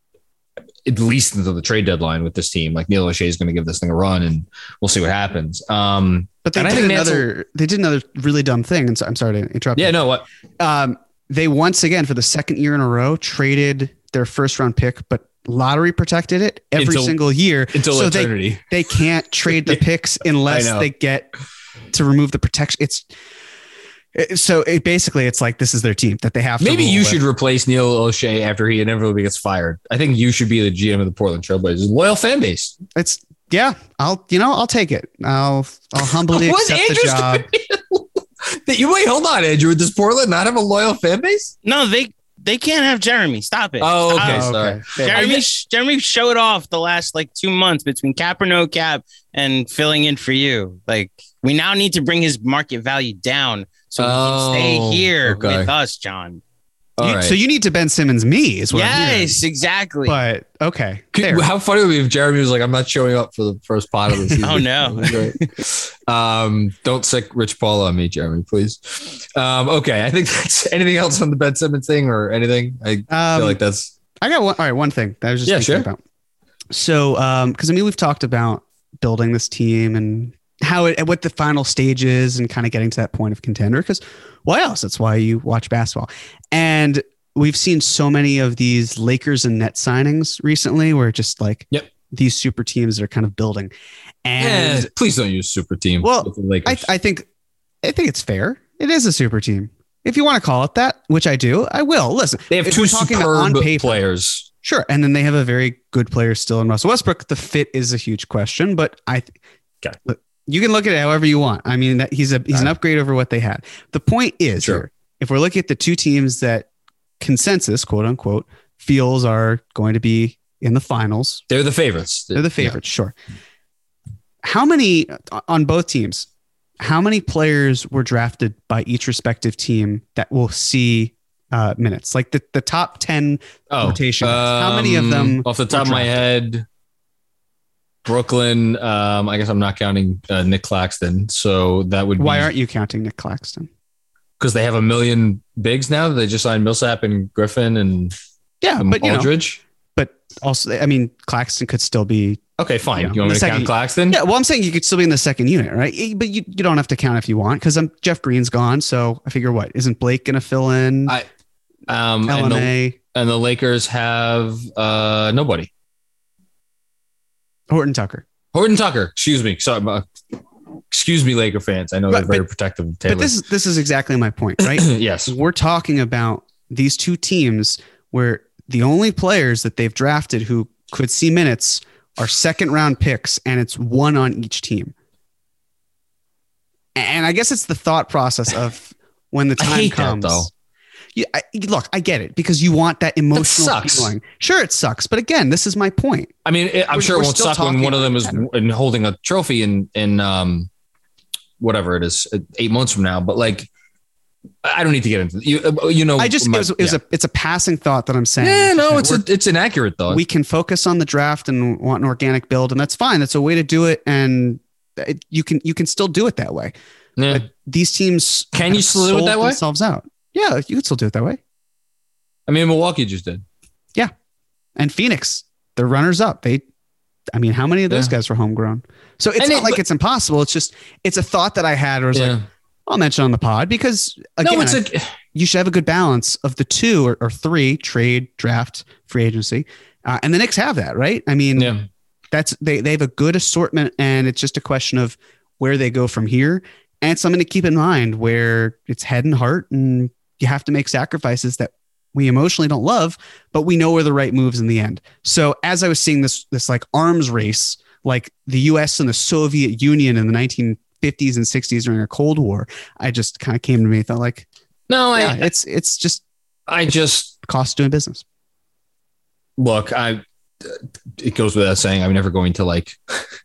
Speaker 3: at least until the trade deadline with this team. Like Neil O'Shea is going to give this thing a run, and we'll see what happens. Um,
Speaker 4: but they did another, will, they did another really dumb thing. And so I'm sorry to interrupt.
Speaker 3: Yeah, you. no, what?
Speaker 4: Um, they once again, for the second year in a row, traded their first round pick, but lottery protected it every
Speaker 3: until,
Speaker 4: single year.
Speaker 3: Until
Speaker 4: so
Speaker 3: eternity.
Speaker 4: They, they can't trade the picks unless they get to remove the protection. It's, So it basically, it's like this is their team that they have to.
Speaker 3: Maybe you
Speaker 4: with.
Speaker 3: should replace Neil O'Shea after he inevitably gets fired. I think you should be the G M of the Portland Trailblazers. Loyal fan base.
Speaker 4: It's yeah. I'll you know I'll take it. I'll I'll humbly accept the job.
Speaker 3: That you wait. Hold on, Andrew. Does Portland not have a loyal fan base?
Speaker 5: No, they they can't have Jeremy. Stop it.
Speaker 3: Oh, okay.
Speaker 5: Stop.
Speaker 3: Sorry.
Speaker 4: Okay.
Speaker 5: Jeremy Jeremy showed off the last like two months between cap or no cap and filling in for you. Like we now need to bring his market value down. So
Speaker 3: oh,
Speaker 5: he can stay here
Speaker 3: okay.
Speaker 5: with us, John.
Speaker 4: You,
Speaker 3: right.
Speaker 4: So you need to Ben Simmons me is what
Speaker 5: yes, exactly.
Speaker 4: But okay.
Speaker 3: Could, how funny would it be if Jeremy was like, I'm not showing up for the first pot of the season.
Speaker 5: Oh no.
Speaker 3: um, don't sick Rich Paul on me, Jeremy, please. Um, okay. I think that's anything else on the Ben Simmons thing or anything. I um, feel like that's,
Speaker 4: I got one. All right. One thing that I was just
Speaker 3: yeah,
Speaker 4: thinking
Speaker 3: sure.
Speaker 4: about. So, um, cause I mean, we've talked about building this team and how it, what the final stage is and kind of getting to that point of contender. Because why else? That's why you watch basketball. And we've seen so many of these Lakers and Nets signings recently where just like
Speaker 3: yep.
Speaker 4: these super teams are kind of building. And
Speaker 3: yeah, please don't use super team.
Speaker 4: Well,
Speaker 3: with the Lakers.
Speaker 4: I, I think, I think it's fair. It is a super team. If you want to call it that, which I do, I will. Listen,
Speaker 3: they have two superb paper, players.
Speaker 4: Sure. And then they have a very good player still in Russell Westbrook. The fit is a huge question, but I, th-
Speaker 3: okay.
Speaker 4: look, you can look at it however you want. I mean, that he's a he's an upgrade over what they had. The point is,
Speaker 3: sure.
Speaker 4: here, if we're looking at the two teams that consensus, quote unquote, feels are going to be in the finals,
Speaker 3: they're the favorites.
Speaker 4: They're the favorites, yeah. Sure. How many on both teams? How many players were drafted by each respective team that will see uh, minutes? Like the, the top ten
Speaker 3: Oh,
Speaker 4: rotation.
Speaker 3: Um,
Speaker 4: How many of them?
Speaker 3: Off the top of my
Speaker 4: drafted?
Speaker 3: head, Brooklyn. Um, I guess I'm not counting uh, Nick Claxton. So that would
Speaker 4: Why
Speaker 3: be
Speaker 4: aren't you counting Nick Claxton?
Speaker 3: because they have a million bigs now. They just signed Millsap and Griffin and
Speaker 4: Yeah,
Speaker 3: um,
Speaker 4: but you know,
Speaker 3: Aldridge.
Speaker 4: but also, I mean, Claxton could still be.
Speaker 3: Okay, fine.
Speaker 4: You know,
Speaker 3: you want me
Speaker 4: the
Speaker 3: to count
Speaker 4: second-
Speaker 3: Claxton?
Speaker 4: Yeah, well, I'm saying you could still be in the second unit, right? Eh, But you, you don't have to count if you want because I'm Jeff Green's gone. So I figure, what isn't Blake going to fill in?
Speaker 3: I um and the,
Speaker 4: L M A,
Speaker 3: and the Lakers have uh nobody.
Speaker 4: Horton Tucker.
Speaker 3: Horton Tucker. Excuse me. Sorry. uh, Excuse me, Laker fans. I know
Speaker 4: But-
Speaker 3: they're very
Speaker 4: but-
Speaker 3: protective of Taylor.
Speaker 4: But this is this is exactly my point, right?
Speaker 3: yes.
Speaker 4: We're talking about these two teams where the only players that they've drafted who could see minutes are second round picks, and it's one on each team. And I guess it's the thought process of when the
Speaker 3: I
Speaker 4: time
Speaker 3: hate that,
Speaker 4: comes.
Speaker 3: though.
Speaker 4: Yeah, I, look, I get it because you want that emotional
Speaker 3: sucks.
Speaker 4: feeling. Sure, it sucks, but again, this is my point.
Speaker 3: I mean, it, I'm
Speaker 4: We're-
Speaker 3: sure it
Speaker 4: we're
Speaker 3: won't
Speaker 4: still
Speaker 3: suck when
Speaker 4: talking
Speaker 3: one of them is
Speaker 4: about
Speaker 3: in holding a trophy in in um whatever it is, eight months from now. But like, I don't need to get into you. You know,
Speaker 4: I just
Speaker 3: my-
Speaker 4: it was, it was
Speaker 3: yeah.
Speaker 4: a it's a passing thought that I'm saying.
Speaker 3: yeah, no, it's
Speaker 4: We're-
Speaker 3: a, it's inaccurate though.
Speaker 4: we can focus on the draft and want an organic build, and that's fine. That's a way to do it, and it, you can you can still do it that way.
Speaker 3: yeah.
Speaker 4: But these teams
Speaker 3: Can you
Speaker 4: have
Speaker 3: still do it
Speaker 4: sold
Speaker 3: that way?
Speaker 4: Themselves out. Yeah, you can still do it that way.
Speaker 3: I mean, Milwaukee just did.
Speaker 4: And Phoenix, they're runners up. They, I mean, how many of those
Speaker 3: Yeah.
Speaker 4: guys were homegrown? So it's
Speaker 3: And
Speaker 4: not
Speaker 3: it-
Speaker 4: like it's impossible. It's just it's a thought that I had, where it's
Speaker 3: Yeah.
Speaker 4: like, I'll mention on the pod because again,
Speaker 3: no, it's
Speaker 4: I-
Speaker 3: a
Speaker 4: you should have a good balance of the two or, or three: trade, draft, free agency, uh, and the Knicks have that, right? I mean,
Speaker 3: yeah.
Speaker 4: that's they they have a good assortment, and it's just a question of where they go from here. And it's something to keep in mind where it's head and heart, and you have to make sacrifices that we emotionally don't love, but we know where the right moves in the end. So as I was seeing this this like arms race, like the U S and the Soviet Union in the nineteen fifties and sixties during a Cold War, I just kind of came to me and thought like,
Speaker 3: No,
Speaker 4: yeah,
Speaker 3: I
Speaker 4: it's it's just
Speaker 3: I just
Speaker 4: cost doing business.
Speaker 3: look. I it goes without saying. I'm never going to like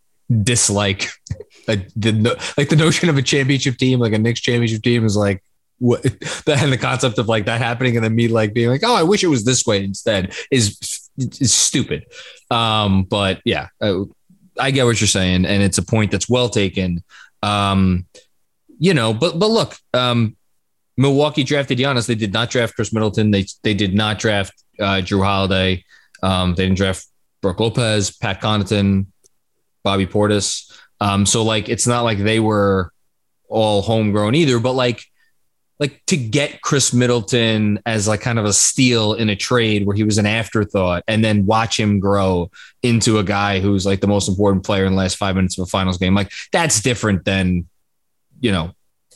Speaker 3: dislike a, the like the notion of a championship team, like a Knicks championship team, is like what the and the concept of like that happening and then me like being like, oh, I wish it was this way instead is is stupid. Um, but yeah, uh, I get what you're saying, and it's a point that's well taken. Um, you know, but but look, um, Milwaukee drafted Giannis. They did not draft Chris Middleton. They they did not draft uh, Drew Holiday. Um, they didn't draft Brook Lopez, Pat Connaughton, Bobby Portis. Um, so like, it's not like they were all homegrown either, but like, like to get Chris Middleton as like kind of a steal in a trade where he was an afterthought and then watch him grow into a guy who's like the most important player in the last five minutes of a finals game. Like that's different than, you know,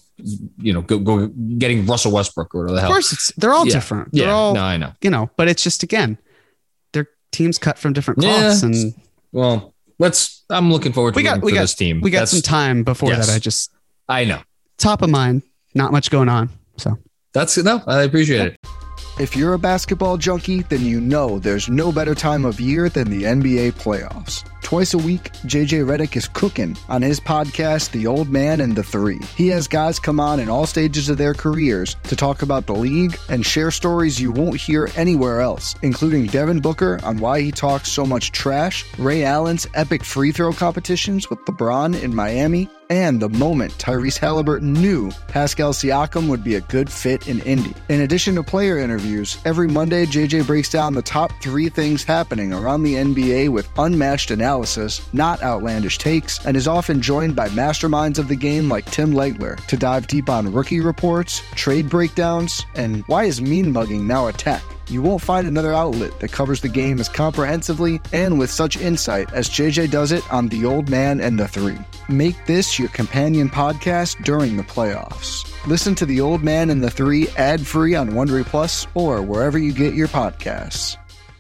Speaker 3: you know, go, go getting Russell Westbrook or whatever the
Speaker 4: Of
Speaker 3: hell.
Speaker 4: course, it's they're all
Speaker 3: Yeah.
Speaker 4: different. They're
Speaker 3: Yeah,
Speaker 4: all,
Speaker 3: no, I know.
Speaker 4: you know, but it's just again, they're teams cut from different
Speaker 3: Yeah.
Speaker 4: cloths, and
Speaker 3: Well, let's, I'm looking forward to
Speaker 4: we got
Speaker 3: rooting
Speaker 4: we
Speaker 3: for
Speaker 4: got
Speaker 3: this team.
Speaker 4: we got
Speaker 3: That's-
Speaker 4: some time before
Speaker 3: yes.
Speaker 4: that. I just
Speaker 3: I know.
Speaker 4: top of mind, not much going on. So
Speaker 3: That's no, I appreciate it.
Speaker 2: If you're a basketball junkie, then you know there's no better time of year than the N B A playoffs. Twice a week, J J Redick is cooking on his podcast, The Old Man and the Three. He has guys come on in all stages of their careers to talk about the league and share stories you won't hear anywhere else, including Devin Booker on why he talks so much trash, Ray Allen's epic free throw competitions with LeBron in Miami, and the moment Tyrese Halliburton knew Pascal Siakam would be a good fit in Indy. In addition to player interviews, every Monday J J breaks down the top three things happening around the N B A with unmatched analysis, not outlandish takes, and is often joined by masterminds of the game like Tim Legler to dive deep on rookie reports, trade breakdowns, and why is mean mugging now a tech? You won't find another outlet that covers the game as comprehensively and with such insight as J J does it on The Old Man and the Three. Make this your companion podcast during the playoffs. Listen to The Old Man and the Three ad-free on Wondery Plus or wherever you get your podcasts.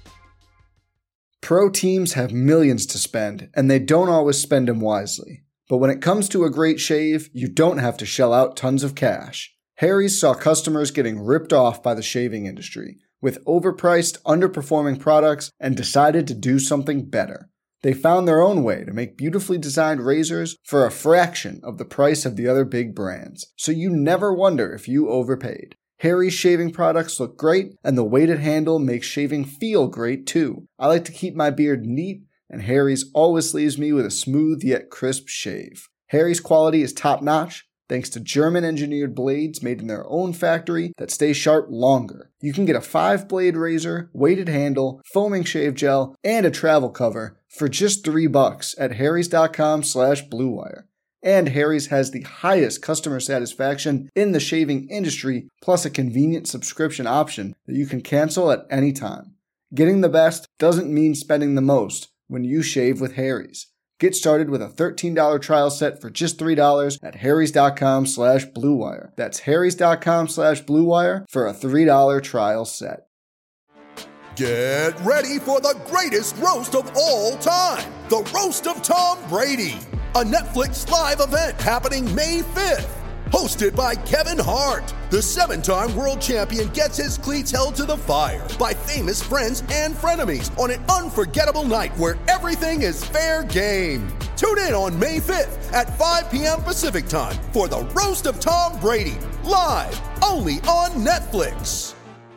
Speaker 2: Pro teams have millions to spend, and they don't always spend them wisely. But when it comes to a great shave, you don't have to shell out tons of cash. Harry's saw customers getting ripped off by the shaving industry with overpriced, underperforming products and decided to do something better. They found their own way to make beautifully designed razors for a fraction of the price of the other big brands, so you never wonder if you overpaid. Harry's shaving products look great, and the weighted handle makes shaving feel great too. I like to keep my beard neat, and Harry's always leaves me with a smooth yet crisp shave. Harry's quality is top-notch, thanks to German-engineered blades made in their own factory that stay sharp longer. You can get a five-blade razor, weighted handle, foaming shave gel, and a travel cover for just three bucks at harrys.com slash bluewire. And Harry's has the highest customer satisfaction in the shaving industry, plus a convenient subscription option that you can cancel at any time. Getting the best doesn't mean spending the most when you shave with Harry's. Get started with a thirteen dollars trial set for just three dollars at harrys.com slash bluewire. That's harrys.com slash bluewire for a three dollars trial set.
Speaker 6: Get ready for the greatest roast of all time, the Roast of Tom Brady, a Netflix live event happening May fifth. Hosted by Kevin Hart, the seven-time world champion gets his cleats held to the fire by famous friends and frenemies on an unforgettable night where everything is fair game. Tune in on May fifth at five p.m. Pacific time for the Roast of Tom Brady, live only on Netflix.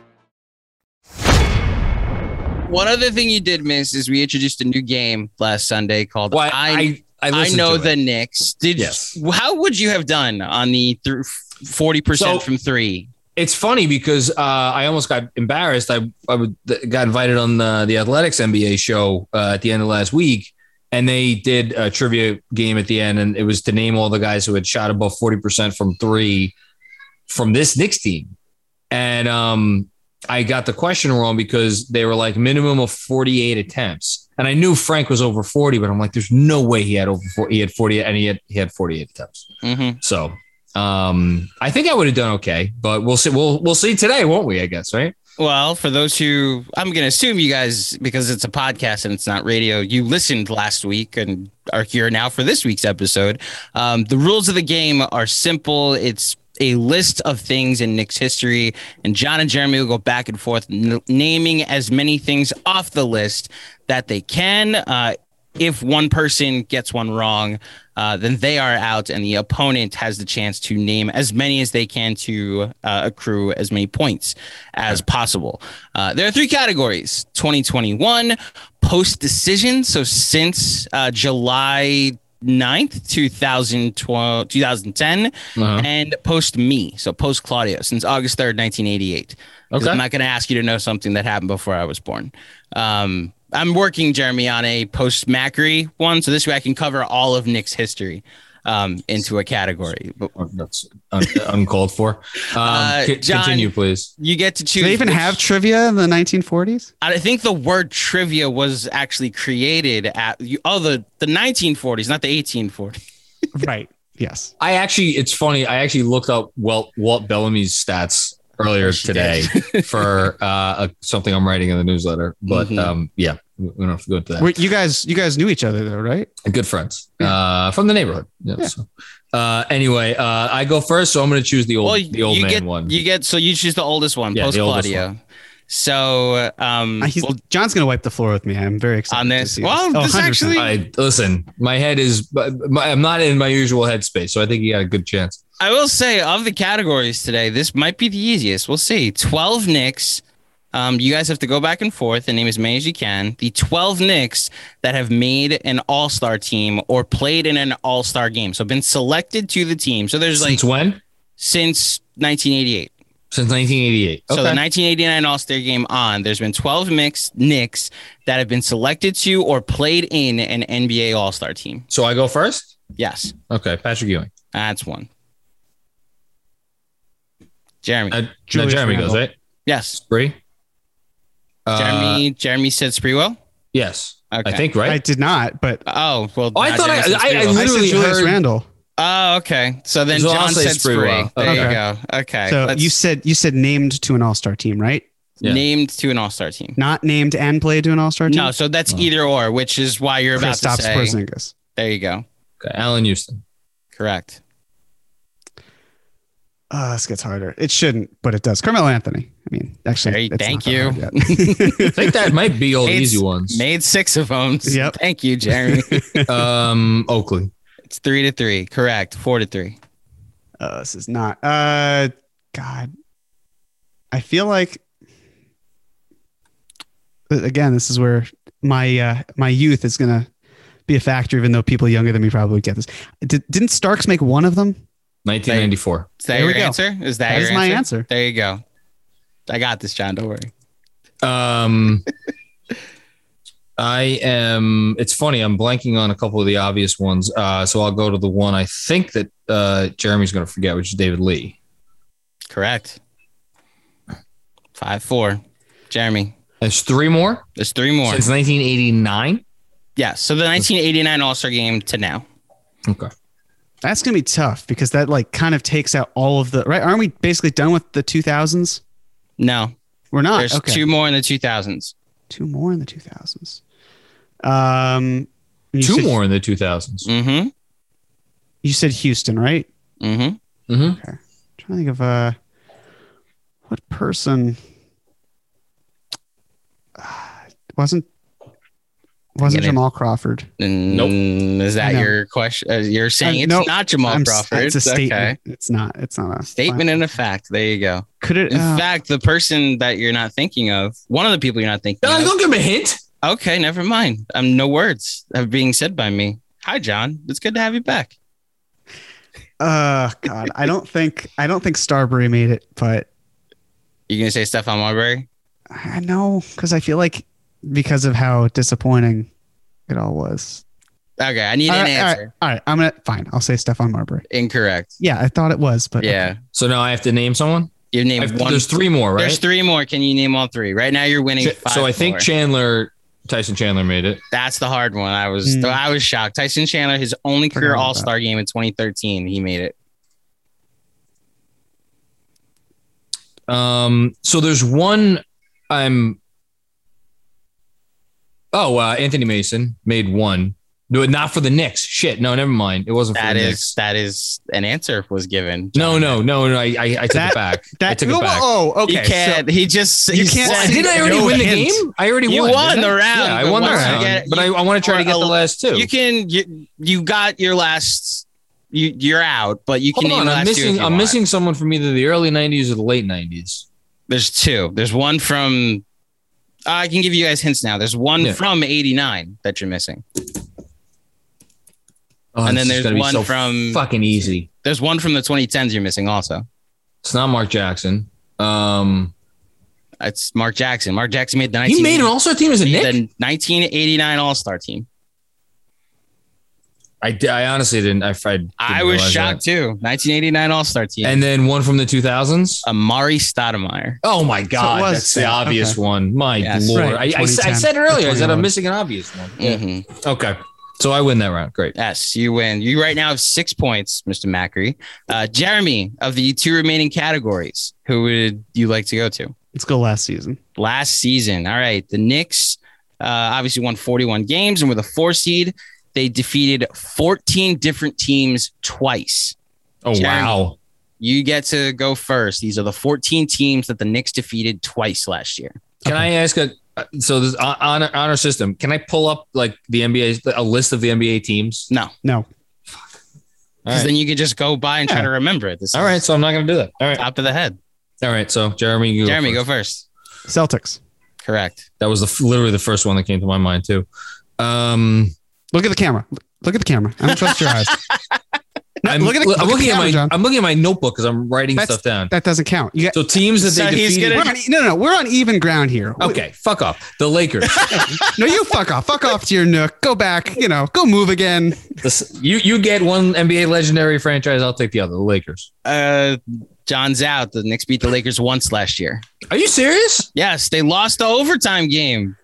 Speaker 5: One other thing you did miss is we introduced a new game last Sunday called
Speaker 3: Well,
Speaker 5: I,
Speaker 3: I, I,
Speaker 5: I
Speaker 3: listened
Speaker 5: Know
Speaker 3: to
Speaker 5: the
Speaker 3: it.
Speaker 5: Knicks. Did
Speaker 3: Yes.
Speaker 5: How would you have done on the th- forty percent
Speaker 3: So-
Speaker 5: from three?
Speaker 3: It's funny because uh, I almost got embarrassed. I, I would, got invited on the, the Athletics N B A show uh, at the end of last week, and they did a trivia game at the end, and it was to name all the guys who had shot above forty percent from three from this Knicks team. And um, I got the question wrong because they were like minimum of forty-eight attempts. And I knew Frank was over forty, but I'm like, there's no way he had over forty. He had forty, and he had he had forty-eight attempts.
Speaker 5: Mm-hmm.
Speaker 3: So um, I think I would have done okay, but we'll see. We'll we'll see today, won't we? I guess, right?
Speaker 5: Well, for those who, I'm going to assume you guys, because it's a podcast and it's not radio, you listened last week and are here now for this week's episode. Um, the rules of the game are simple. It's a list of things in Knicks history, and John and Jeremy will go back and forth n- naming as many things off the list that they can. Uh, if one person gets one wrong, uh, then they are out, and the opponent has the chance to name as many as they can to uh, accrue as many points as possible. Uh, there are three categories: twenty twenty-one, post decision, so since uh, July ninth, two thousand twelve, two thousand ten, uh-huh. and post me, so post Claudio, since August third, nineteen eighty-eight. Okay. I'm not going to ask you to know something that happened before I was born. Um, I'm working, Jeremy, on a post Macri one, so this way I can cover all of Knicks history um, into a category. But
Speaker 3: that's un- uncalled for. Um,
Speaker 5: uh,
Speaker 3: c-
Speaker 5: John,
Speaker 3: continue, please.
Speaker 5: You get to choose.
Speaker 4: Do they even
Speaker 5: which,
Speaker 4: have trivia in the nineteen forties?
Speaker 5: I think the word trivia was actually created at oh the the nineteen forties, not the eighteen forties.
Speaker 4: Right. Yes.
Speaker 3: I actually, it's funny. I actually looked up Walt, Walt Bellamy's stats earlier today for uh, a, something I'm writing in the newsletter. But mm-hmm. um, yeah, we don't have to go into that.
Speaker 4: Were, you guys, you guys knew each other though, right?
Speaker 3: Good friends uh, from the neighborhood. Yeah. yeah. So, uh, anyway, uh, I go first, so I'm going to choose the old,
Speaker 5: well,
Speaker 3: the old man
Speaker 5: get,
Speaker 3: one.
Speaker 5: You get so you choose the oldest one, yeah, post Claudio. So um,
Speaker 4: uh, well, John's going to wipe the floor with me. I'm very excited
Speaker 5: on this.
Speaker 4: To see
Speaker 5: well,
Speaker 4: this,
Speaker 5: this
Speaker 4: oh,
Speaker 5: actually,
Speaker 3: I, listen, my head is. My, I'm not in my usual headspace, so I think you got a good chance.
Speaker 5: I will say, of the categories today, this might be the easiest. We'll see. twelve Knicks. Um, you guys have to go back and forth and name as many as you can. The twelve Knicks that have made an all-star team or played in an all-star game. So been selected to the team. So there's
Speaker 3: since
Speaker 5: like.
Speaker 3: when?
Speaker 5: Since nineteen eighty-eight.
Speaker 3: Since nineteen eighty-eight. Okay.
Speaker 5: So the nineteen eighty-nine All-Star game on, there's been twelve Knicks, Knicks that have been selected to or played in an N B A All-Star team.
Speaker 3: So I go first?
Speaker 5: Yes.
Speaker 3: Okay. Patrick Ewing.
Speaker 5: That's one. Jeremy.
Speaker 3: Uh, no, Jeremy Randall. Goes, right?
Speaker 5: Yes.
Speaker 3: Spree.
Speaker 5: Jeremy,
Speaker 3: uh,
Speaker 5: Jeremy said Sprewell?
Speaker 3: Yes.
Speaker 5: Okay.
Speaker 3: I think, right?
Speaker 4: I did not, but.
Speaker 5: Oh, well.
Speaker 3: Oh, I thought I, I, I literally
Speaker 4: I said Julius
Speaker 3: heard,
Speaker 4: Randle.
Speaker 5: Oh, okay. So then
Speaker 3: so
Speaker 5: John said Spree. Well. There
Speaker 3: okay.
Speaker 5: you go. Okay.
Speaker 4: So Let's, you said you said named to an all-star team, right?
Speaker 5: Yeah. Named to an all-star team.
Speaker 4: Not named and played to an all-star team?
Speaker 5: No, so that's oh. either or, which is why you're about
Speaker 4: Kristaps
Speaker 5: to say.
Speaker 4: Porzingis.
Speaker 5: There you go.
Speaker 3: Okay. Allen Houston.
Speaker 5: Correct.
Speaker 4: Oh, this gets harder. It shouldn't, but it does. Carmelo Anthony. I mean, actually,
Speaker 5: hey, thank you.
Speaker 3: I think that might be all the easy ones.
Speaker 5: Made six of them.
Speaker 4: Yep.
Speaker 5: Thank you, Jeremy.
Speaker 3: um, Oakley.
Speaker 5: It's three to three. Correct. Four to three.
Speaker 4: Oh, this is not. Uh, God. I feel like, again, this is where my uh, my youth is going to be a factor, even though people younger than me probably would get this. Did, didn't Starks make one of them?
Speaker 3: nineteen ninety-four.
Speaker 5: Is that
Speaker 4: There
Speaker 5: your
Speaker 4: we go.
Speaker 5: answer? Is that,
Speaker 4: That
Speaker 5: your
Speaker 4: is my
Speaker 5: answer?
Speaker 4: answer.
Speaker 5: There you go. I got this, John. Don't worry.
Speaker 3: Um, I am. It's funny. I'm blanking on a couple of the obvious ones. Uh, so I'll go to the one I think that uh, Jeremy's going to forget, which is David Lee.
Speaker 5: Correct. Five four. Jeremy.
Speaker 3: There's three more
Speaker 5: There's three more.
Speaker 3: since nineteen eighty-nine.
Speaker 5: Yeah. So the nineteen eighty-nine All-Star game to now.
Speaker 3: Okay.
Speaker 4: That's going to be tough because that like kind of takes out all of the, right? Aren't we basically done with the two thousands?
Speaker 5: No.
Speaker 4: We're not.
Speaker 5: There's
Speaker 4: okay.
Speaker 5: two more in the two thousands.
Speaker 4: Two more in the two thousands. Um, you
Speaker 3: Two
Speaker 4: said,
Speaker 3: more in the two thousands.
Speaker 5: Mm-hmm.
Speaker 4: You said Houston, right?
Speaker 5: Mm-hmm.
Speaker 3: Mm-hmm.
Speaker 4: Okay. I'm trying to think of uh, what person uh, wasn't wasn't
Speaker 5: Get it.
Speaker 4: Jamal Crawford.
Speaker 3: Nope.
Speaker 5: Is
Speaker 4: I
Speaker 5: that
Speaker 4: know.
Speaker 5: your question? Uh, you're saying
Speaker 4: Uh,
Speaker 5: it's
Speaker 4: nope.
Speaker 5: not Jamal
Speaker 4: I'm s-
Speaker 5: Crawford.
Speaker 4: It's a statement.
Speaker 5: Okay.
Speaker 4: It's not. It's not a
Speaker 5: Statement and a fact. There you go.
Speaker 4: Could it?
Speaker 5: In
Speaker 4: uh,
Speaker 5: fact, the person that you're not thinking of, one of the people you're not thinking
Speaker 3: Don,
Speaker 5: of.
Speaker 3: don't give me a hint.
Speaker 5: Okay, never mind. Um, no words are being said by me. Hi, John. It's good to have you back.
Speaker 4: Uh, God, I don't think I don't think Starbury made it, but
Speaker 5: You gonna say Stephon Marbury?
Speaker 4: I know because I feel like because of how disappointing it all was.
Speaker 5: Okay, I need
Speaker 4: All
Speaker 5: an
Speaker 4: right, all right,
Speaker 5: answer.
Speaker 4: all right, I'm gonna fine. I'll say Stephon Marbury.
Speaker 5: Incorrect.
Speaker 4: Yeah, I thought it was, but
Speaker 5: Yeah,
Speaker 4: okay.
Speaker 3: So now I have to name someone.
Speaker 5: you named
Speaker 3: I've-
Speaker 5: one.
Speaker 3: There's three more, right?
Speaker 5: There's three more. Can you name all three? Right now, you're winning.
Speaker 3: Ch-
Speaker 5: Five,
Speaker 3: so I think
Speaker 5: four.
Speaker 3: Chandler, Tyson Chandler made it.
Speaker 5: That's the hard one. I was
Speaker 4: Hmm.
Speaker 5: I was shocked. Tyson Chandler, his only
Speaker 4: Forgot
Speaker 5: career
Speaker 4: about
Speaker 5: All Star game in twenty thirteen, he made it.
Speaker 3: Um, so there's one I'm. Oh, uh, Anthony Mason made one. No, not for the Knicks. Shit. No, never mind. It wasn't for
Speaker 5: That
Speaker 3: the
Speaker 5: is
Speaker 3: Knicks.
Speaker 5: that is an answer was given.
Speaker 3: No, no, no, no. I, I, I took
Speaker 4: That-
Speaker 3: it back.
Speaker 4: that
Speaker 3: I took it back.
Speaker 4: Oh, okay.
Speaker 5: You can't. he just
Speaker 4: You
Speaker 5: he
Speaker 4: can't
Speaker 5: said-
Speaker 4: say
Speaker 3: Didn't I
Speaker 4: no
Speaker 3: already win the
Speaker 4: hint.
Speaker 3: game? I already
Speaker 5: You
Speaker 3: won.
Speaker 5: won
Speaker 3: didn't
Speaker 5: the
Speaker 3: I?
Speaker 5: round,
Speaker 3: Yeah, I
Speaker 5: but
Speaker 3: won the
Speaker 5: once you
Speaker 3: round.
Speaker 5: get-
Speaker 3: but I, I want to try to get the last two.
Speaker 5: You can you, you got your last you you're out, but you can
Speaker 3: Hold
Speaker 5: name
Speaker 3: on,
Speaker 5: the
Speaker 3: I'm
Speaker 5: last two if
Speaker 3: missing.
Speaker 5: you
Speaker 3: I'm
Speaker 5: want.
Speaker 3: missing someone from either the early nineties or the late nineties.
Speaker 5: There's two. There's one from I can give you guys hints now. There's one
Speaker 3: Yeah.
Speaker 5: from eighty-nine that you're missing.
Speaker 3: Oh,
Speaker 5: And
Speaker 3: this
Speaker 5: then
Speaker 3: is
Speaker 5: there's
Speaker 3: gonna be
Speaker 5: one
Speaker 3: so
Speaker 5: from-
Speaker 3: fucking easy.
Speaker 5: There's one from the twenty tens you're missing also.
Speaker 3: It's not Mark Jackson. Um,
Speaker 5: It's Mark Jackson. Mark Jackson made the
Speaker 3: he made an
Speaker 5: nineteen
Speaker 3: All-Star team as a Knick.
Speaker 5: the nineteen eighty-nine All-Star team.
Speaker 3: I, di- I honestly didn't. I, I, didn't
Speaker 5: I was
Speaker 3: realize
Speaker 5: shocked
Speaker 3: that.
Speaker 5: too. nineteen eighty-nine All-Star team.
Speaker 3: And then one from the two thousands.
Speaker 5: Amari Stoudemire.
Speaker 3: Oh my God,
Speaker 4: was
Speaker 3: that's the
Speaker 4: that.
Speaker 3: obvious
Speaker 4: Okay.
Speaker 3: one. My
Speaker 5: Yes.
Speaker 3: lord,
Speaker 4: Right,
Speaker 3: I, I, s- I
Speaker 4: twenty ten.
Speaker 3: said earlier. I said I'm
Speaker 4: twenty eleven.
Speaker 3: missing an obvious one.
Speaker 5: Mhm.
Speaker 3: Okay, so I win that round. Great.
Speaker 5: Yes, you win. You right now have six points, Mister Macri. Uh, Jeremy, of the two remaining categories, who would you like to go to?
Speaker 4: Let's go last season.
Speaker 5: Last season. All right. The Knicks uh, obviously won forty-one games and were the four seed. They defeated fourteen different teams twice.
Speaker 3: Oh
Speaker 5: Jeremy.
Speaker 3: wow.
Speaker 5: You get to go first. These are the fourteen teams that the Knicks defeated twice last year.
Speaker 3: Can I ask a? So this on on our, on our system, can I pull up like the N B A a list of the N B A teams?
Speaker 5: No,
Speaker 4: No.
Speaker 5: because
Speaker 3: All right.
Speaker 5: then you could just go by and try
Speaker 4: Yeah.
Speaker 5: to remember it. This
Speaker 3: All
Speaker 5: is
Speaker 3: right, so I'm not gonna do that. All right,
Speaker 5: top of the head.
Speaker 3: all right. So Jeremy, you go
Speaker 5: Jeremy,
Speaker 3: first.
Speaker 5: go first.
Speaker 4: Celtics.
Speaker 5: Correct.
Speaker 3: That was the f- literally the first one that came to my mind too. Um,
Speaker 4: Look at the camera. Look at the camera. I don't trust your eyes. No,
Speaker 3: I'm,
Speaker 4: look at the,
Speaker 3: I'm
Speaker 4: look
Speaker 3: looking
Speaker 4: the
Speaker 3: at
Speaker 4: camera,
Speaker 3: my
Speaker 4: John.
Speaker 3: I'm looking at my notebook because I'm writing
Speaker 4: That's-
Speaker 3: stuff down.
Speaker 4: That doesn't count. You got,
Speaker 3: So teams that
Speaker 5: So
Speaker 3: they
Speaker 5: he's
Speaker 3: defeated.
Speaker 5: gonna-
Speaker 4: we're on, no, no, no. We're on even ground here.
Speaker 3: Okay, fuck off. The Lakers.
Speaker 4: No, you fuck off. Fuck off to your nook. Go back. You know, go move again.
Speaker 3: The- you you get one N B A legendary franchise. I'll take the other. The Lakers.
Speaker 5: Uh, John's out. The Knicks beat the Lakers once last year.
Speaker 3: Are you serious?
Speaker 5: Yes, they lost the overtime game.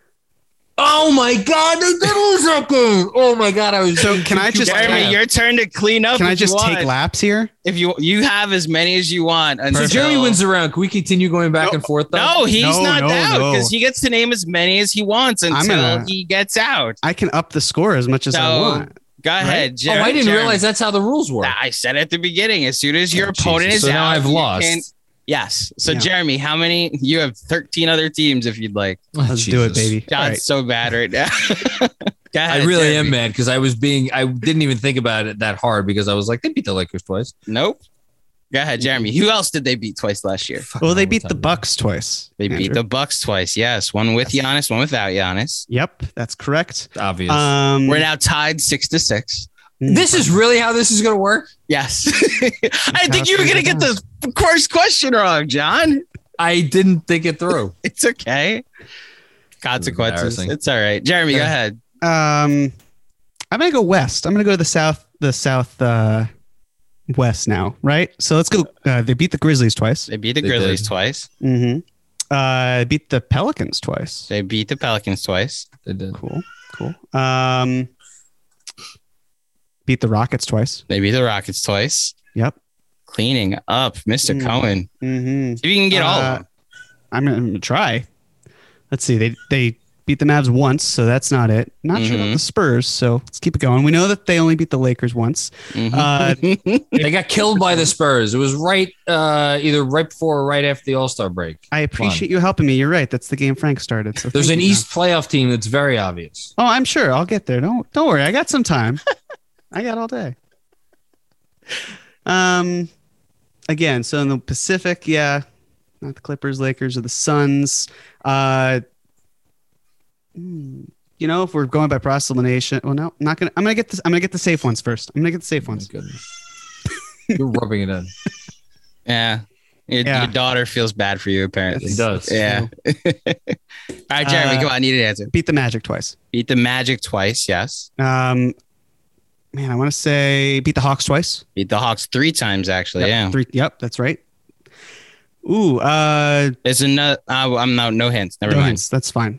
Speaker 3: Oh my God, they did lose that game. Oh my God, I was.
Speaker 4: So can I just
Speaker 5: Jeremy,
Speaker 3: Yeah.
Speaker 5: your turn to clean up.
Speaker 4: can I
Speaker 5: if you
Speaker 4: just
Speaker 5: want.
Speaker 4: take laps here?
Speaker 5: If you you have as many as you want.
Speaker 3: So
Speaker 5: Until,
Speaker 3: Jeremy wins the round. Can we continue going back
Speaker 4: No,
Speaker 3: and forth? Though?
Speaker 5: No, he's
Speaker 4: No,
Speaker 5: not
Speaker 4: no,
Speaker 5: out
Speaker 4: no.
Speaker 5: because he gets to name as many as he wants until
Speaker 4: gonna-
Speaker 5: he gets out.
Speaker 4: I can up the score as much as I
Speaker 5: So-
Speaker 4: want.
Speaker 5: Go ahead,
Speaker 3: Oh,
Speaker 5: Jeremy.
Speaker 3: I didn't
Speaker 5: Jeremy.
Speaker 3: realize that's how the rules work.
Speaker 5: I said at the beginning. As soon as your
Speaker 3: Oh,
Speaker 5: opponent
Speaker 3: Jesus.
Speaker 5: is
Speaker 3: So now
Speaker 5: out,
Speaker 3: I've
Speaker 5: you
Speaker 3: lost.
Speaker 5: can- Yes. So
Speaker 4: Yeah.
Speaker 5: Jeremy, how many? You have thirteen other teams if you'd like.
Speaker 3: Oh,
Speaker 4: Let's do it,
Speaker 3: Jesus.
Speaker 4: baby.
Speaker 5: John's
Speaker 4: All right.
Speaker 5: so bad right now. Go ahead,
Speaker 3: I really
Speaker 5: Jeremy.
Speaker 3: am mad because I was being. I didn't even think about it that hard because I was like, they beat the Lakers twice.
Speaker 5: Nope. Go ahead, Jeremy. Who else did they beat twice last year?
Speaker 4: Well, they beat the Bucks twice.
Speaker 5: They
Speaker 4: Andrew.
Speaker 5: beat the Bucks twice. Yes, one with Giannis, one without Giannis.
Speaker 4: Yep, that's correct.
Speaker 3: Obvious.
Speaker 4: Um,
Speaker 5: We're now tied six to six.
Speaker 3: This is really how this is going to work?
Speaker 5: Yes. I think you were going to get the first question wrong, John.
Speaker 3: I didn't think it through.
Speaker 5: It's okay. Consequences.
Speaker 3: Embarrassing.
Speaker 5: It's all right. Jeremy, go ahead.
Speaker 4: Um, I'm gonna go west. I'm gonna go to the south. The south uh, west now, right? So let's go. Uh, they beat the Grizzlies twice.
Speaker 5: They beat the
Speaker 3: They
Speaker 5: Grizzlies
Speaker 3: did.
Speaker 5: twice.
Speaker 4: Mm-hmm. Uh, beat the Pelicans twice.
Speaker 5: They beat the Pelicans twice.
Speaker 3: They did.
Speaker 4: Cool, cool. Um, beat the Rockets twice.
Speaker 5: They beat the Rockets twice.
Speaker 4: Yep.
Speaker 5: Cleaning up, Mister
Speaker 4: Mm.
Speaker 5: Cohen.
Speaker 4: Mm-hmm.
Speaker 5: If you can get all
Speaker 4: Uh,
Speaker 5: of them.
Speaker 4: I'm gonna, I'm gonna try. Let's see. They they beat the Mavs once, so that's not it. Not sure about
Speaker 5: Mhm.
Speaker 4: the Spurs, so let's keep it going. We know that they only beat the Lakers once.
Speaker 5: Mhm.
Speaker 4: Uh,
Speaker 3: They got killed by the Spurs. It was right, uh, either right before or right after the All Star break.
Speaker 4: I appreciate you helping me. You're right. That's the game Frank started. So
Speaker 3: There's
Speaker 4: thank
Speaker 3: an
Speaker 4: you,
Speaker 3: East playoff team that's very obvious.
Speaker 4: Oh, I'm sure. I'll get there. Don't don't worry. I got some time. I got all day. Um, again, so in the Pacific, yeah, not the Clippers, Lakers, or the Suns. Uh, hmm, you know, if we're going by process elimination, well, no, I'm not gonna. I'm gonna get this. I'm gonna get the safe ones first. I'm gonna get the safe
Speaker 3: Oh my
Speaker 4: ones.
Speaker 3: goodness. You're rubbing it in.
Speaker 5: Yeah. Your,
Speaker 4: Yeah.
Speaker 5: your daughter feels bad for you, apparently.
Speaker 3: It does.
Speaker 5: Yeah. All right, Jeremy,
Speaker 4: Uh,
Speaker 5: come on. I need an answer.
Speaker 4: Beat the Magic twice.
Speaker 5: Beat the Magic twice. Yes.
Speaker 4: Um, man, I want to say beat the Hawks twice.
Speaker 5: Beat the Hawks three times, actually.
Speaker 4: Yep,
Speaker 5: Yeah.
Speaker 4: Three. Yep, that's right. Ooh, uh,
Speaker 5: There's another. Uh, I'm not. No hints. Never
Speaker 4: no
Speaker 5: mind.
Speaker 4: hints. That's fine.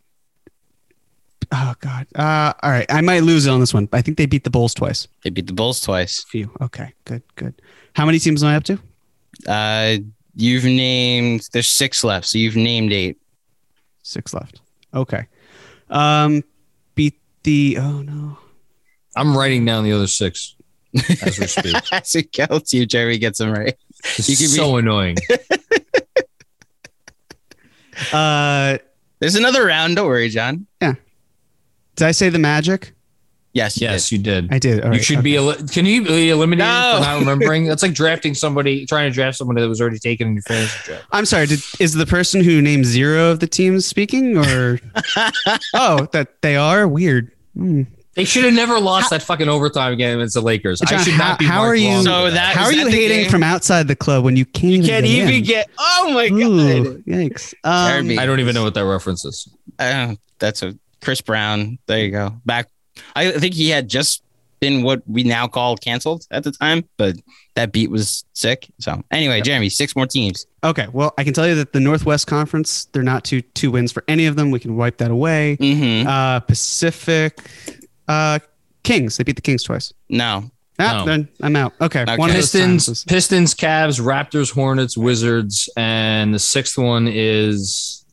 Speaker 4: Oh God. Uh, all right. I might lose it on this one. I think they beat the Bulls twice.
Speaker 5: They beat the Bulls twice.
Speaker 4: Phew. Okay. Good. Good. How many teams am I up to?
Speaker 5: Uh, you've named. There's six left, so you've named eight.
Speaker 4: Six left. Okay. Um, beat the. Oh no.
Speaker 3: I'm writing down the other six as we speak.
Speaker 5: As it goes, you Jeremy gets them right.
Speaker 3: It's
Speaker 5: You could be-
Speaker 3: so annoying.
Speaker 4: Uh,
Speaker 5: There's another round. Don't worry, John.
Speaker 4: did I say the Magic?
Speaker 5: Yes. you
Speaker 3: Yes, you did.
Speaker 4: I did. All
Speaker 3: You
Speaker 4: right,
Speaker 3: should
Speaker 4: okay.
Speaker 3: be. El- can you be eliminated
Speaker 5: No.
Speaker 3: for not remembering? That's like drafting somebody, trying to draft somebody that was already taken in your fantasy draft.
Speaker 4: I'm sorry. Did is the person who named zero of the teams speaking, or oh, that they are weird? Hmm.
Speaker 3: They should have never lost that fucking overtime game against the Lakers. I
Speaker 4: John,
Speaker 3: should
Speaker 4: how-
Speaker 3: not be.
Speaker 4: how
Speaker 3: marked
Speaker 4: are you-
Speaker 3: wrong
Speaker 5: So
Speaker 3: for
Speaker 5: that-
Speaker 4: How
Speaker 5: is
Speaker 4: are you
Speaker 5: the
Speaker 4: hating
Speaker 5: game?
Speaker 4: from outside the club when you can't
Speaker 5: You
Speaker 4: even
Speaker 5: can't
Speaker 4: get
Speaker 5: even
Speaker 4: in?
Speaker 5: get. Oh my god.
Speaker 4: Ooh, yikes. Um,
Speaker 5: Jeremy.
Speaker 3: I don't even know what that reference is.
Speaker 5: Uh, that's a Chris Brown. There you go. Back. I think he had just been what we now call canceled at the time, but that beat was sick. So anyway, Jeremy, six more teams.
Speaker 4: Okay, well, I can tell you that the Northwest Conference, they're not two two wins for any of them. We can wipe that away.
Speaker 5: Mm-hmm.
Speaker 4: Uh, Pacific uh, Kings, they beat the Kings twice.
Speaker 5: No.
Speaker 4: Ah,
Speaker 3: No.
Speaker 4: then I'm out. Okay,
Speaker 5: Okay.
Speaker 4: one of those
Speaker 3: Pistons,
Speaker 4: times.
Speaker 3: Pistons, Cavs, Raptors, Hornets, Wizards, and the sixth one is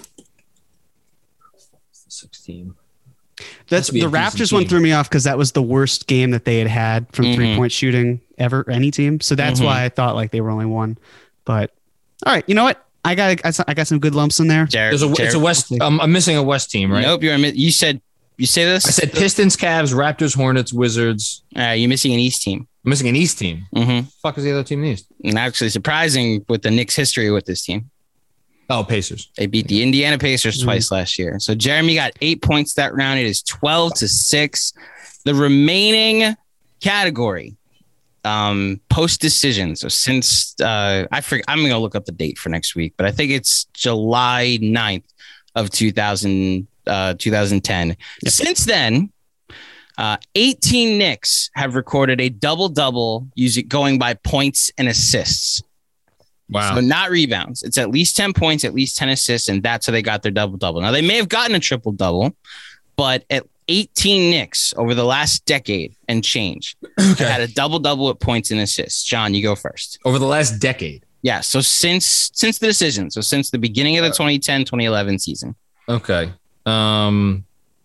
Speaker 3: sixteen.
Speaker 4: That's
Speaker 3: to be
Speaker 4: the
Speaker 3: a decent
Speaker 4: Raptors one
Speaker 3: team.
Speaker 4: threw me off because that was the worst game that they had had from
Speaker 5: Mhm.
Speaker 4: three point shooting ever, any team. So that's
Speaker 5: Mhm.
Speaker 4: why I thought like they were only one. But all right, you know what? I got I got some good lumps in there.
Speaker 5: Jared,
Speaker 3: There's a
Speaker 5: Jared-
Speaker 3: it's a West. Um, I'm missing a West team, right?
Speaker 5: Nope. You're. You said. You say this.
Speaker 3: I said Pistons, Cavs, Raptors, Hornets, Wizards.
Speaker 5: Uh, you're missing an East team.
Speaker 3: I'm missing an East team.
Speaker 5: Mm-hmm.
Speaker 3: Fuck is the other team in the East?
Speaker 5: And actually, surprising with the Knicks' history with this team.
Speaker 3: Oh, Pacers.
Speaker 5: They beat the Indiana Pacers
Speaker 4: Mhm.
Speaker 5: twice last year. So Jeremy got eight points that round. It is twelve to six. The remaining category, um, post decision. So since uh, I forget, I'm going to look up the date for next week, but I think it's July ninth of two thousand, uh, twenty ten. Since then, uh, eighteen Knicks have recorded a double double using going by points and assists.
Speaker 3: Wow.
Speaker 5: So not rebounds. It's at least ten points, at least ten assists, and that's how they got their double double. Now they may have gotten a triple double, but at eighteen Knicks over the last decade and change
Speaker 3: Okay.
Speaker 5: had a double double with points and assists. John, you go first.
Speaker 3: Over the last decade.
Speaker 5: Yeah. So since since the decision, so since the beginning of the twenty ten twenty eleven season.
Speaker 3: Okay. Um,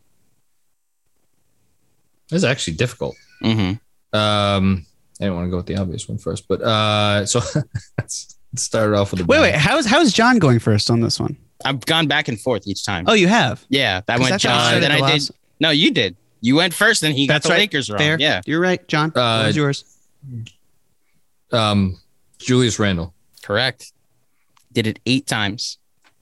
Speaker 3: this is actually difficult.
Speaker 5: Mm-hmm.
Speaker 3: Um, I didn't want to go with the obvious one first, but uh, so let's let's start off with the
Speaker 4: Wait, wait. How's how's John going first on this one?
Speaker 5: I've gone back and forth each time.
Speaker 4: Oh, you have.
Speaker 5: yeah, that
Speaker 4: 'Cause
Speaker 5: went
Speaker 4: that's how I
Speaker 5: John.
Speaker 4: started
Speaker 5: Then
Speaker 4: the
Speaker 5: I
Speaker 4: last-
Speaker 5: did. No, you did. You went first, and he got
Speaker 4: That's
Speaker 5: the
Speaker 4: right.
Speaker 5: Lakers wrong.
Speaker 4: Fair.
Speaker 5: Yeah.
Speaker 4: You're right, John.
Speaker 3: Uh,
Speaker 4: What was yours?
Speaker 3: Um, Julius Randle.
Speaker 5: Correct. Did it eight times.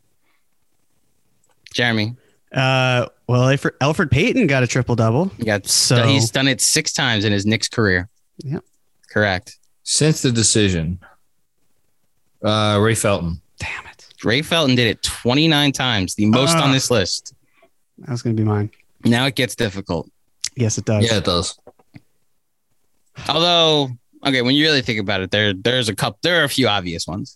Speaker 5: Jeremy.
Speaker 4: Uh, well, Alfred, Alfred Payton got a triple double.
Speaker 5: He got
Speaker 4: So-
Speaker 5: he's done it six times in his Knicks career.
Speaker 4: Yep.
Speaker 5: Correct.
Speaker 3: Since the decision, uh, Ray Felton.
Speaker 4: Damn it.
Speaker 5: Ray Felton did it twenty-nine times, the most
Speaker 4: Ah.
Speaker 5: on this list.
Speaker 4: That was going to be mine.
Speaker 5: Now it gets difficult.
Speaker 4: Yes, it does.
Speaker 3: Yeah, it does.
Speaker 5: Although, okay, when you really think about it, there there's a couple, there are a few obvious ones.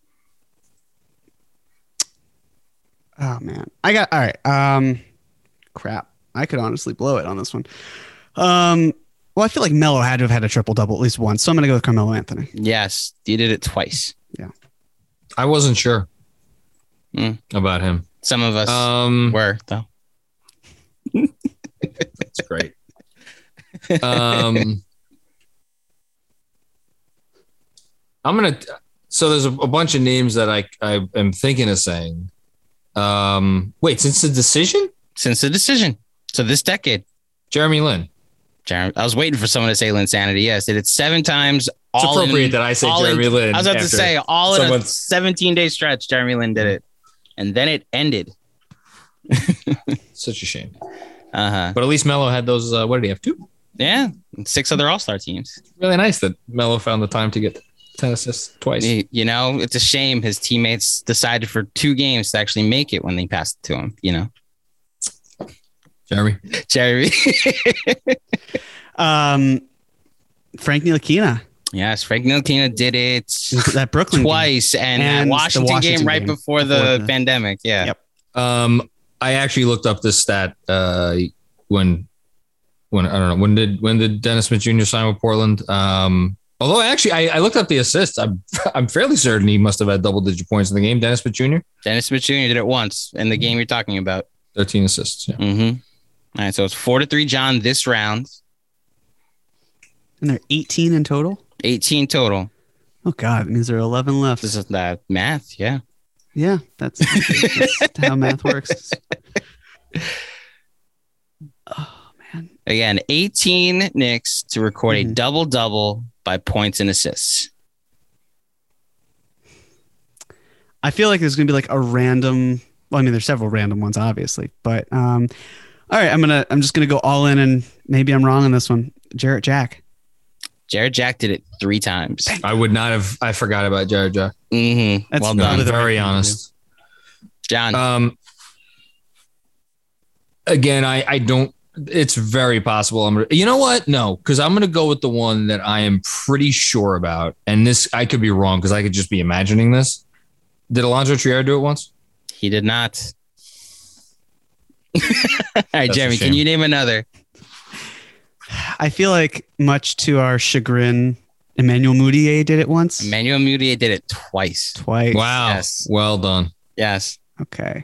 Speaker 4: Oh man, I got all right. Um, crap. I could honestly blow it on this one. Um, well, I feel like Melo had to have had a triple double at least once, so I'm gonna go with Carmelo Anthony.
Speaker 5: Yes, you did it twice.
Speaker 3: I wasn't sure
Speaker 5: Mm.
Speaker 3: about him.
Speaker 5: Some of us
Speaker 3: Um,
Speaker 5: were, though.
Speaker 3: That's great. Um, I'm gonna. So there's a, a bunch of names that I I am thinking of saying. Um, wait, since the decision,
Speaker 5: Since the decision. So this decade,
Speaker 3: Jeremy Lin.
Speaker 5: Jeremy, I was waiting for someone to say Linsanity. Yes, did it seven times.
Speaker 3: It's
Speaker 5: all
Speaker 3: appropriate
Speaker 5: in,
Speaker 3: that I say
Speaker 5: all
Speaker 3: Jeremy
Speaker 5: in,
Speaker 3: Lin.
Speaker 5: I was about to
Speaker 3: after
Speaker 5: say all in a
Speaker 3: someone's-
Speaker 5: seventeen day stretch. Jeremy Lin did it, and then it ended.
Speaker 3: Such a shame.
Speaker 5: Uh huh.
Speaker 3: But at least Melo had those. Uh, what did he have? Two.
Speaker 5: Yeah, and six other All Star teams.
Speaker 3: Really nice that Melo found the time to get ten assists twice.
Speaker 5: You you know, it's a shame his teammates decided for two games to actually make it when they passed it to him. You know,
Speaker 3: Jeremy.
Speaker 5: Jeremy.
Speaker 4: Um, Frank Ntilikina,
Speaker 5: Yes, Frank Ntilikina did it
Speaker 4: that Brooklyn game.
Speaker 5: twice, and,
Speaker 4: And
Speaker 5: that
Speaker 4: the
Speaker 5: Washington,
Speaker 4: Washington
Speaker 5: game right
Speaker 4: game
Speaker 5: before the,
Speaker 4: before the-
Speaker 5: pandemic. Yeah.
Speaker 4: Yep.
Speaker 3: Um, I actually looked up this stat uh, when when I don't know when did when did Dennis Smith Junior sign with Portland? Um, although actually I, I looked up the assists. I'm I'm fairly certain he must have had double digit points in the game. Dennis Smith Junior
Speaker 5: Dennis Smith Junior did it once in the game you're talking about.
Speaker 3: thirteen assists. Yeah.
Speaker 5: Mm-hmm. All right, so it's four to three, John, this round.
Speaker 4: And they're eighteen in total.
Speaker 5: eighteen total.
Speaker 4: Oh God, that means there are eleven left.
Speaker 5: This is that math, yeah.
Speaker 4: Yeah, that's, that's how math works. Oh man,
Speaker 5: Again, eighteen Knicks to record a
Speaker 4: Mhm.
Speaker 5: double double by points and assists.
Speaker 4: I feel like there's gonna be like a random. Well, I mean, there's several random ones, obviously, but um, all right, I'm gonna, I'm just gonna go all in, and maybe I'm wrong on this one. Jarrett Jack.
Speaker 5: Jared Jack did it three times.
Speaker 3: I would not have. I forgot about Jared Jack.
Speaker 5: Mm-hmm.
Speaker 4: That's
Speaker 5: Well
Speaker 3: No,
Speaker 5: done,
Speaker 3: I'm
Speaker 4: the right
Speaker 3: very
Speaker 4: thing to do.
Speaker 3: honest.
Speaker 5: John.
Speaker 3: Um, again, I I don't. It's very possible. I'm gonna. You know what? No, because I'm gonna go with the one that I am pretty sure about, and this I could be wrong because I could just be imagining this. Did Alonzo Trier do it once?
Speaker 5: he did not. All right,
Speaker 3: That's a
Speaker 5: Jeremy,
Speaker 3: shame.
Speaker 5: can you name another?
Speaker 4: I feel like, much to our chagrin, Emmanuel Mudiay did it once,
Speaker 5: Emmanuel Mudiay did it twice.
Speaker 4: twice.
Speaker 3: Wow.
Speaker 5: Yes.
Speaker 3: Well done.
Speaker 5: Yes.
Speaker 4: Okay.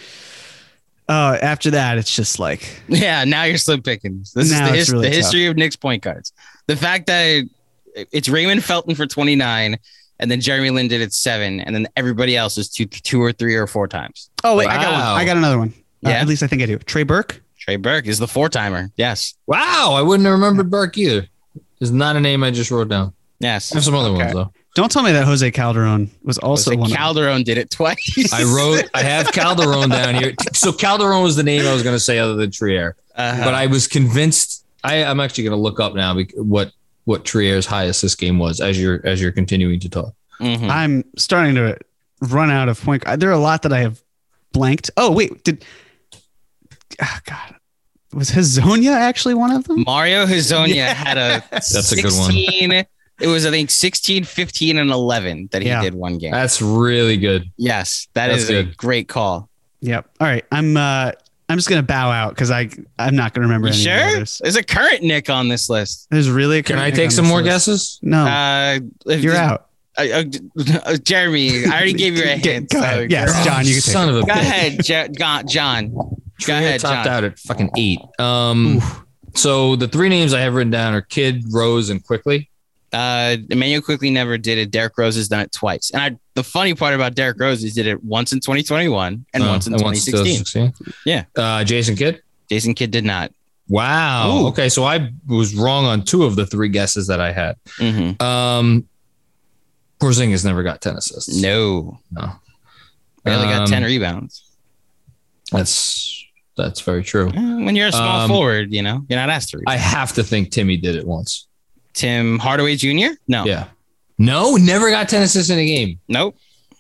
Speaker 4: Oh, after that, it's just like
Speaker 5: Yeah, now you're slim pickings. This
Speaker 4: Now
Speaker 5: is the,
Speaker 4: it's
Speaker 5: his-
Speaker 4: really
Speaker 5: the
Speaker 4: tough.
Speaker 5: history of Knicks point guards. The fact that it, it's Raymond Felton for twenty-nine, and then Jeremy Lin did it seven, and then everybody else is two, two or three or four times.
Speaker 4: oh wait, I got one.
Speaker 3: Wow.
Speaker 4: I got another one. Uh,
Speaker 5: Yeah.
Speaker 4: at least I think I do. Trey Burke.
Speaker 5: Trey Burke is the four timer. Yes.
Speaker 3: Wow. I wouldn't have remembered Burke either. Is not a name I just wrote down.
Speaker 5: Yes.
Speaker 3: I have some other
Speaker 4: Okay.
Speaker 3: ones though.
Speaker 4: Don't tell me that Jose Calderon was also
Speaker 5: Jose
Speaker 4: one. of them.
Speaker 5: Calderon did it twice.
Speaker 3: I wrote. I have Calderon down here. So Calderon was the name I was going to say other than Trier,
Speaker 5: Uh-huh.
Speaker 3: but I was convinced. I, I'm actually going to look up now bec- what what Trier's high assist game was as you're as you're continuing to talk.
Speaker 5: Mhm.
Speaker 4: I'm starting to run out of point. There are a lot that I have blanked. Oh wait, did oh, God was Hazonia actually one of them?
Speaker 5: Mario Hazonia
Speaker 4: Yeah.
Speaker 5: had a
Speaker 3: That's a good one.
Speaker 5: sixteen. It was, I think, sixteen, fifteen, and eleven that he
Speaker 4: Yeah.
Speaker 5: did one game.
Speaker 3: That's really good.
Speaker 5: Yes, that
Speaker 3: That's
Speaker 5: is a
Speaker 3: good.
Speaker 5: great call.
Speaker 4: Yep. All right, I'm uh I'm just gonna bow out because I I'm not gonna remember
Speaker 5: You
Speaker 4: any of the
Speaker 5: sure?
Speaker 4: others.
Speaker 5: There's a current Nick on this list.
Speaker 4: There's really a
Speaker 3: Can I
Speaker 4: current
Speaker 3: take
Speaker 4: on
Speaker 3: some
Speaker 4: this
Speaker 3: more
Speaker 4: list.
Speaker 3: guesses?
Speaker 4: No,
Speaker 5: Uh, if-
Speaker 4: you're out.
Speaker 5: Uh, uh, Jeremy, I already gave you a
Speaker 4: Go
Speaker 5: hint.
Speaker 4: ahead.
Speaker 5: so-
Speaker 4: Yes, John, you can take
Speaker 3: Son
Speaker 4: it.
Speaker 3: of a
Speaker 5: Go
Speaker 3: bitch.
Speaker 5: ahead, Jo- Go- John. Go
Speaker 3: Trier
Speaker 5: ahead,
Speaker 3: topped
Speaker 5: John.
Speaker 3: out at fucking eight. Um, so the three names I have written down are Kidd, Rose, and Quickly.
Speaker 5: Uh, Emmanuel quickly never did it. Derrick Rose has done it twice. And I, the funny part about Derrick Rose is he did it once in twenty twenty-one and
Speaker 3: Uh,
Speaker 5: once in twenty sixteen. Yeah.
Speaker 3: Uh, Jason Kidd.
Speaker 5: Jason Kidd did not.
Speaker 3: Wow.
Speaker 5: Ooh.
Speaker 3: Okay, so I was wrong on two of the three guesses that I had.
Speaker 5: Mm-hmm.
Speaker 3: Um, Porzingis never got ten assists.
Speaker 5: No.
Speaker 3: No.
Speaker 5: Barely got
Speaker 3: Um,
Speaker 5: ten rebounds.
Speaker 3: That's that's very true.
Speaker 5: Eh, When you're a small
Speaker 3: Um,
Speaker 5: forward, you know, you're not asked to rebound.
Speaker 3: I have to think Timmy did it once.
Speaker 5: Tim Hardaway Junior? No.
Speaker 3: Yeah. No, never got ten assists in a game.
Speaker 5: Nope.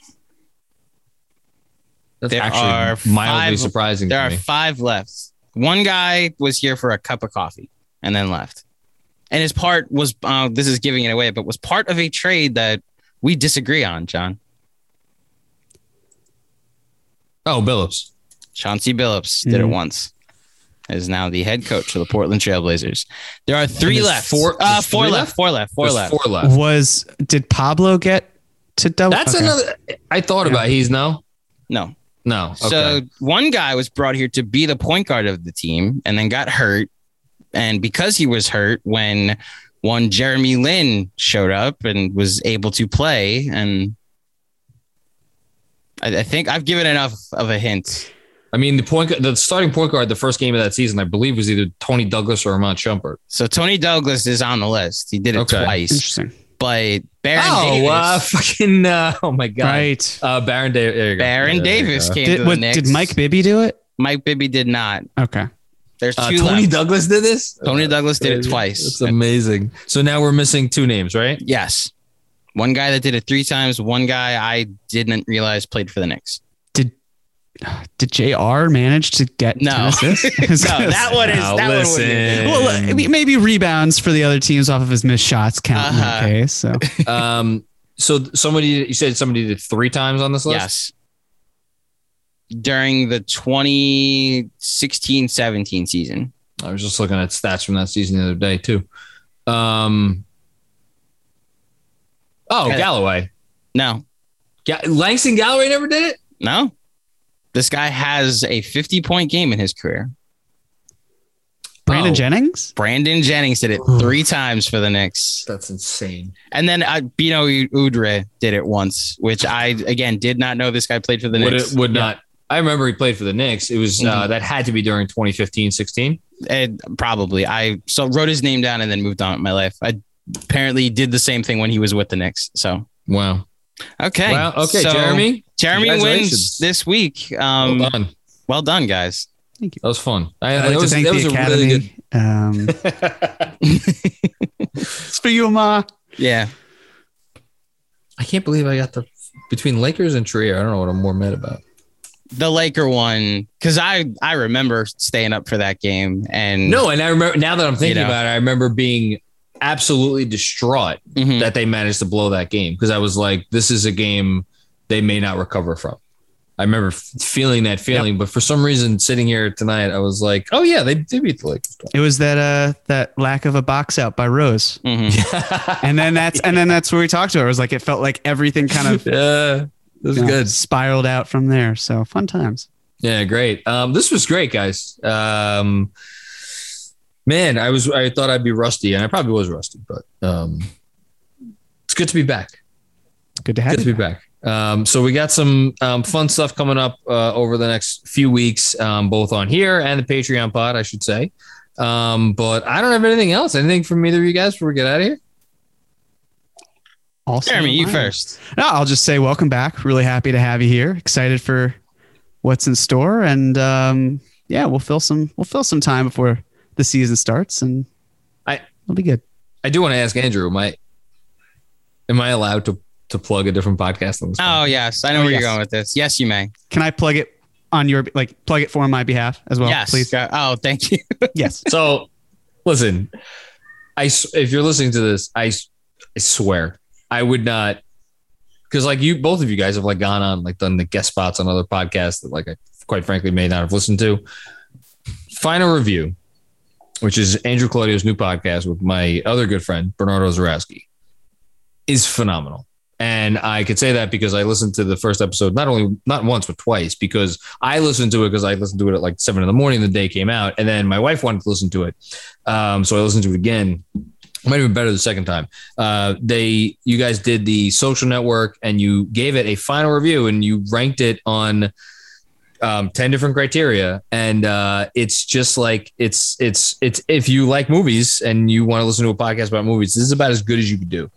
Speaker 3: That's
Speaker 5: There
Speaker 3: actually
Speaker 5: are
Speaker 3: mildly
Speaker 5: five-
Speaker 3: surprising
Speaker 5: There
Speaker 3: to
Speaker 5: are
Speaker 3: me.
Speaker 5: five left. One guy was here for a cup of coffee and then left. And his part was, uh, this is giving it away, but was part of a trade that we disagree on, John.
Speaker 3: Oh, Billups.
Speaker 5: Chauncey Billups did it
Speaker 4: Mhm.
Speaker 5: once. Is now the head coach of the Portland Trailblazers. There are three
Speaker 3: there's
Speaker 5: left.
Speaker 3: four-
Speaker 5: uh,
Speaker 3: there's
Speaker 5: four
Speaker 3: three
Speaker 5: left,
Speaker 3: left?
Speaker 5: Four left. Four
Speaker 3: There's
Speaker 5: left.
Speaker 3: four left.
Speaker 4: Was did Pablo get to double?
Speaker 3: That's
Speaker 4: okay.
Speaker 3: another. I thought
Speaker 4: Yeah.
Speaker 3: about. He's no,
Speaker 5: No.
Speaker 3: no. Okay.
Speaker 5: So one guy was brought here to be the point guard of the team and then got hurt. And because he was hurt, when one Jeremy Lin showed up and was able to play, and I, I think I've given enough of a hint.
Speaker 3: I mean, the point, the starting point guard, the first game of that season, I believe, was either Tony Douglas or Armand Shumpert.
Speaker 5: So Tony Douglas is on the list. He did it
Speaker 3: Okay.
Speaker 5: twice.
Speaker 4: Interesting.
Speaker 5: But Baron
Speaker 3: oh,
Speaker 5: Davis,
Speaker 3: uh, fucking! Uh, oh my god!
Speaker 4: Right.
Speaker 3: Uh, Baron Davis. There you go.
Speaker 5: Baron
Speaker 3: Yeah, there you
Speaker 5: Davis
Speaker 3: go.
Speaker 5: came
Speaker 4: Did,
Speaker 5: to the
Speaker 4: what,
Speaker 5: Knicks.
Speaker 4: did Mike Bibby do it?
Speaker 5: Mike Bibby did not.
Speaker 4: Okay.
Speaker 5: There's
Speaker 3: Uh,
Speaker 5: two
Speaker 3: Tony
Speaker 5: left.
Speaker 3: Douglas did this.
Speaker 5: Tony Douglas did it
Speaker 3: That's
Speaker 5: twice.
Speaker 3: amazing. So now we're missing two names, right?
Speaker 5: Yes. One guy that did it three times. One guy I didn't realize played for the Knicks.
Speaker 4: Did J R manage to get
Speaker 5: No.
Speaker 4: ten assists?
Speaker 5: No, that one is
Speaker 3: Now
Speaker 5: that one
Speaker 3: listen.
Speaker 5: would
Speaker 4: Well, I mean, maybe rebounds for the other teams off of his missed shots count in that
Speaker 5: Uh-huh.
Speaker 4: case. So
Speaker 3: Um. So somebody, you said somebody did three times on this list.
Speaker 5: Yes. During the twenty sixteen seventeen season.
Speaker 3: I was just looking at stats from that season the other day too. Um. Oh,
Speaker 5: Okay.
Speaker 3: Galloway.
Speaker 5: No.
Speaker 3: Ga- Langston Galloway never did it.
Speaker 5: No. This guy has a fifty point game in his career.
Speaker 4: Brandon
Speaker 3: Oh.
Speaker 4: Jennings?
Speaker 5: Brandon Jennings did it three times for the Knicks.
Speaker 3: That's insane.
Speaker 5: And then uh, Bino Udre did it once, which I, again, did not know this guy played for the
Speaker 3: Would
Speaker 5: Knicks.
Speaker 3: it would not. I remember he played for the Knicks. It was uh,
Speaker 5: Mhm.
Speaker 3: that had to be during twenty fifteen sixteen.
Speaker 5: And probably. I so wrote his name down and then moved on with my life. I apparently did the same thing when he was with the Knicks. So,
Speaker 3: Wow.
Speaker 5: okay.
Speaker 3: Wow. Okay,
Speaker 5: So,
Speaker 3: Jeremy.
Speaker 5: Jeremy wins
Speaker 3: Congratulations.
Speaker 5: this week. Um,
Speaker 3: well done.
Speaker 5: well done, guys.
Speaker 4: Thank you.
Speaker 3: That was fun. I,
Speaker 4: I'd
Speaker 3: that
Speaker 4: like
Speaker 3: was,
Speaker 4: to thank
Speaker 3: that
Speaker 4: the
Speaker 3: was a
Speaker 4: Academy.
Speaker 3: really good.
Speaker 4: Um, it's for you, Ma.
Speaker 5: Yeah.
Speaker 3: I can't believe I got the between Lakers and Trier. I don't know what I'm more mad about.
Speaker 5: The Laker one, because I, I remember staying up for that game. And
Speaker 3: No, and I remember now that I'm thinking
Speaker 5: You know.
Speaker 3: about it, I remember being absolutely distraught
Speaker 5: Mhm.
Speaker 3: that they managed to blow that game because I was like, this is a game they may not recover from. I remember f- feeling that feeling, but for some reason, sitting here tonight, I was like, oh yeah, they, they beat the Lakers.
Speaker 4: It was that uh that lack of a box out by Rose,
Speaker 5: Mhm.
Speaker 4: and then that's and then that's where we talked to her. It was like it felt like everything kind of
Speaker 3: Yeah, it was
Speaker 4: you know,
Speaker 3: good.
Speaker 4: spiraled out from there. So fun times.
Speaker 3: Yeah, great. Um, this was great, guys. Um, man, I was I thought I'd be rusty, and I probably was rusty, but um, it's good to be back.
Speaker 4: Good to have
Speaker 3: Good to
Speaker 4: you.
Speaker 3: be back. Um, so we got some um, fun stuff coming up uh, over the next few weeks, um, both on here and the Patreon pod, I should say. Um, but I don't have anything else. Anything from either of you guys before we get out of here?
Speaker 4: Also,
Speaker 5: Jeremy, you
Speaker 4: mine.
Speaker 5: first.
Speaker 4: No, I'll just say welcome back. Really happy to have you here. Excited for what's in store, and um, yeah, we'll fill some we'll fill some time before the season starts, and
Speaker 3: I-
Speaker 4: it'll be good.
Speaker 3: I do want to ask Andrew, am I, am I allowed to, to plug a different podcast on this?
Speaker 5: Oh, yes. I know
Speaker 4: Oh,
Speaker 5: where
Speaker 4: yes.
Speaker 5: you're going with this. Yes, you may.
Speaker 4: Can I plug it on your like plug it for on my behalf as well?
Speaker 5: yes.
Speaker 4: please.
Speaker 5: Go- Oh, thank you.
Speaker 4: Yes.
Speaker 3: So, listen, I s- if you're listening to this, I, s- I swear I would not, because like you, both of you guys have like gone on like done the guest spots on other podcasts that like I quite frankly may not have listened to. Final Review, which is Andrew Claudio's new podcast with my other good friend Bernardo Zarowski, is phenomenal. And I could say that because I listened to the first episode, not only not once, but twice, because I listened to it because I listened to it at like seven in the morning the day it came out. And then my wife wanted to listen to it. Um, so I listened to it again. It might have been better the second time. Uh, they, you guys did the Social Network and you gave it a final review and you ranked it on um, ten different criteria. And uh, it's just like, it's, it's, it's, if you like movies and you want to listen to a podcast about movies, this is about as good as you could do.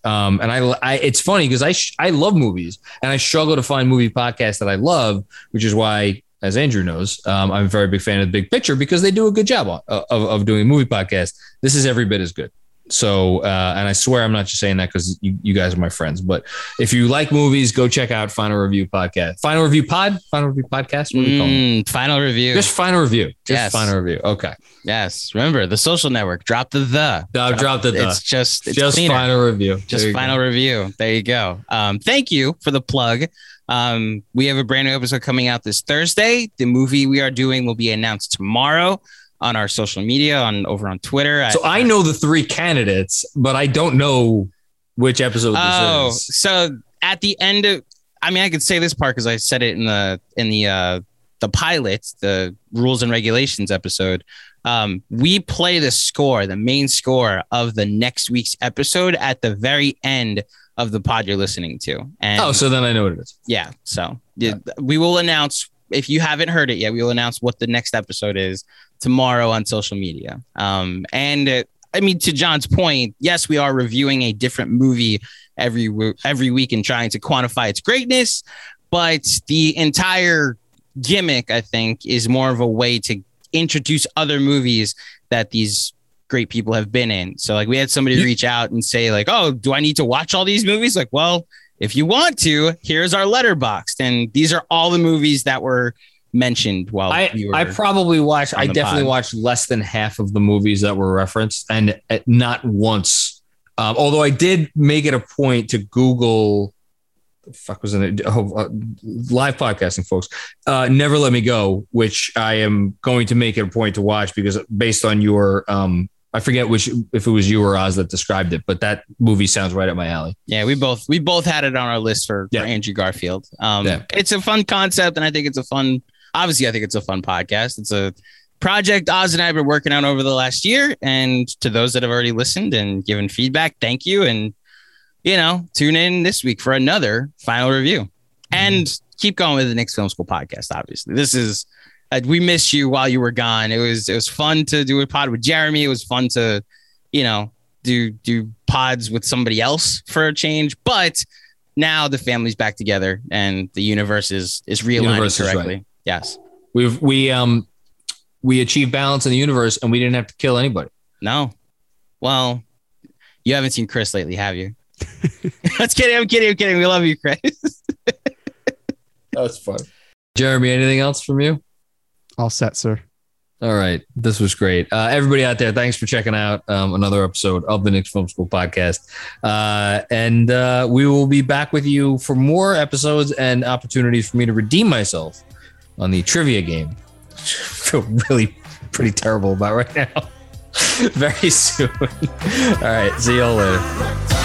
Speaker 3: Um, and I, I, it's funny because I, sh- I love movies and I struggle to find movie podcasts that I love, which is why, as Andrew knows, um, I'm a very big fan of The Big Picture because they do a good job of, of, of doing a movie podcast. This is every bit as good. So, uh, and I swear I'm not just saying that because you, you guys are my friends, but if you like movies, go check out Final Review Podcast. Final Review Pod? Final Review Podcast? What do we call
Speaker 5: Mm,
Speaker 3: it?
Speaker 5: Final Review.
Speaker 3: Just Final Review. Just
Speaker 5: Yes.
Speaker 3: Final Review. Okay.
Speaker 5: Yes. Remember, the Social Network. Drop the the.
Speaker 3: I'll drop the the.
Speaker 5: It's just, it's
Speaker 3: Just
Speaker 5: cleaner.
Speaker 3: Final Review.
Speaker 5: Just
Speaker 3: There you
Speaker 5: Final
Speaker 3: go.
Speaker 5: Review. There you go. Um, thank you for the plug. Um, we have a brand new episode coming out this Thursday. The movie we are doing will be announced tomorrow on our social media, on over on Twitter.
Speaker 3: So I know the three candidates, but I don't know which episode this
Speaker 5: Oh,
Speaker 3: is.
Speaker 5: so at the end of, I mean, I could say this part because I said it in the in the uh, the pilot, the rules and regulations episode. Um, we play the score, the main score of the next week's episode at the very end of the pod you're listening to. And
Speaker 3: Oh, so then I know what it is.
Speaker 5: yeah, so yeah, we will announce, if you haven't heard it yet, we will announce what the next episode is tomorrow on social media. Um, and uh, I mean, to John's point, yes, we are reviewing a different movie every w- every week and trying to quantify its greatness, but the entire gimmick, I think, is more of a way to introduce other movies that these great people have been in. So like we had somebody reach out and say like, oh, do I need to watch all these movies? Like, well, if you want to, here's our Letterboxd. And these are all the movies that were mentioned while
Speaker 3: I,
Speaker 5: we were
Speaker 3: I probably watched,
Speaker 5: on
Speaker 3: I
Speaker 5: the
Speaker 3: definitely
Speaker 5: pod.
Speaker 3: watched less than half of the movies that were referenced and uh, not once. Um, although I did make it a point to Google, the fuck was it? Oh, uh, live podcasting, folks. Uh, Never Let Me Go, which I am going to make it a point to watch because based on your, um, I forget which, if it was you or Oz that described it, but that movie sounds right up my alley.
Speaker 5: Yeah, we both we both had it on our list for,
Speaker 3: Yeah.
Speaker 5: for Andrew Garfield. Um,
Speaker 3: Yeah.
Speaker 5: It's a fun concept, and I think it's a fun. Obviously, I think it's a fun podcast. It's a project Oz and I have been working on over the last year. And to those that have already listened and given feedback, thank you. And you know, tune in this week for another final review, mm-hmm. and keep going with the Knicks Film School podcast. Obviously, this is. Uh, we missed you while you were gone. It was it was fun to do a pod with Jeremy. It was fun to, you know, do do pods with somebody else for a change. But now the family's back together and the universe is is realigning
Speaker 3: Universe is
Speaker 5: correctly.
Speaker 3: right.
Speaker 5: Yes.
Speaker 3: We've we um we achieved balance in the universe and we didn't have to kill anybody.
Speaker 5: No. Well, you haven't seen Chris lately, have you? That's kidding. I'm kidding. I'm kidding. We love you, Chris.
Speaker 3: That's fun. Jeremy, anything else from you?
Speaker 4: All set, sir.
Speaker 3: All right. This was great. Uh, everybody out there, thanks for checking out um, another episode of the Knicks Film School podcast. Uh, and uh, we will be back with you for more episodes and opportunities for me to redeem myself on the trivia game. I feel really pretty terrible about right now. Very soon. All right. See you all later.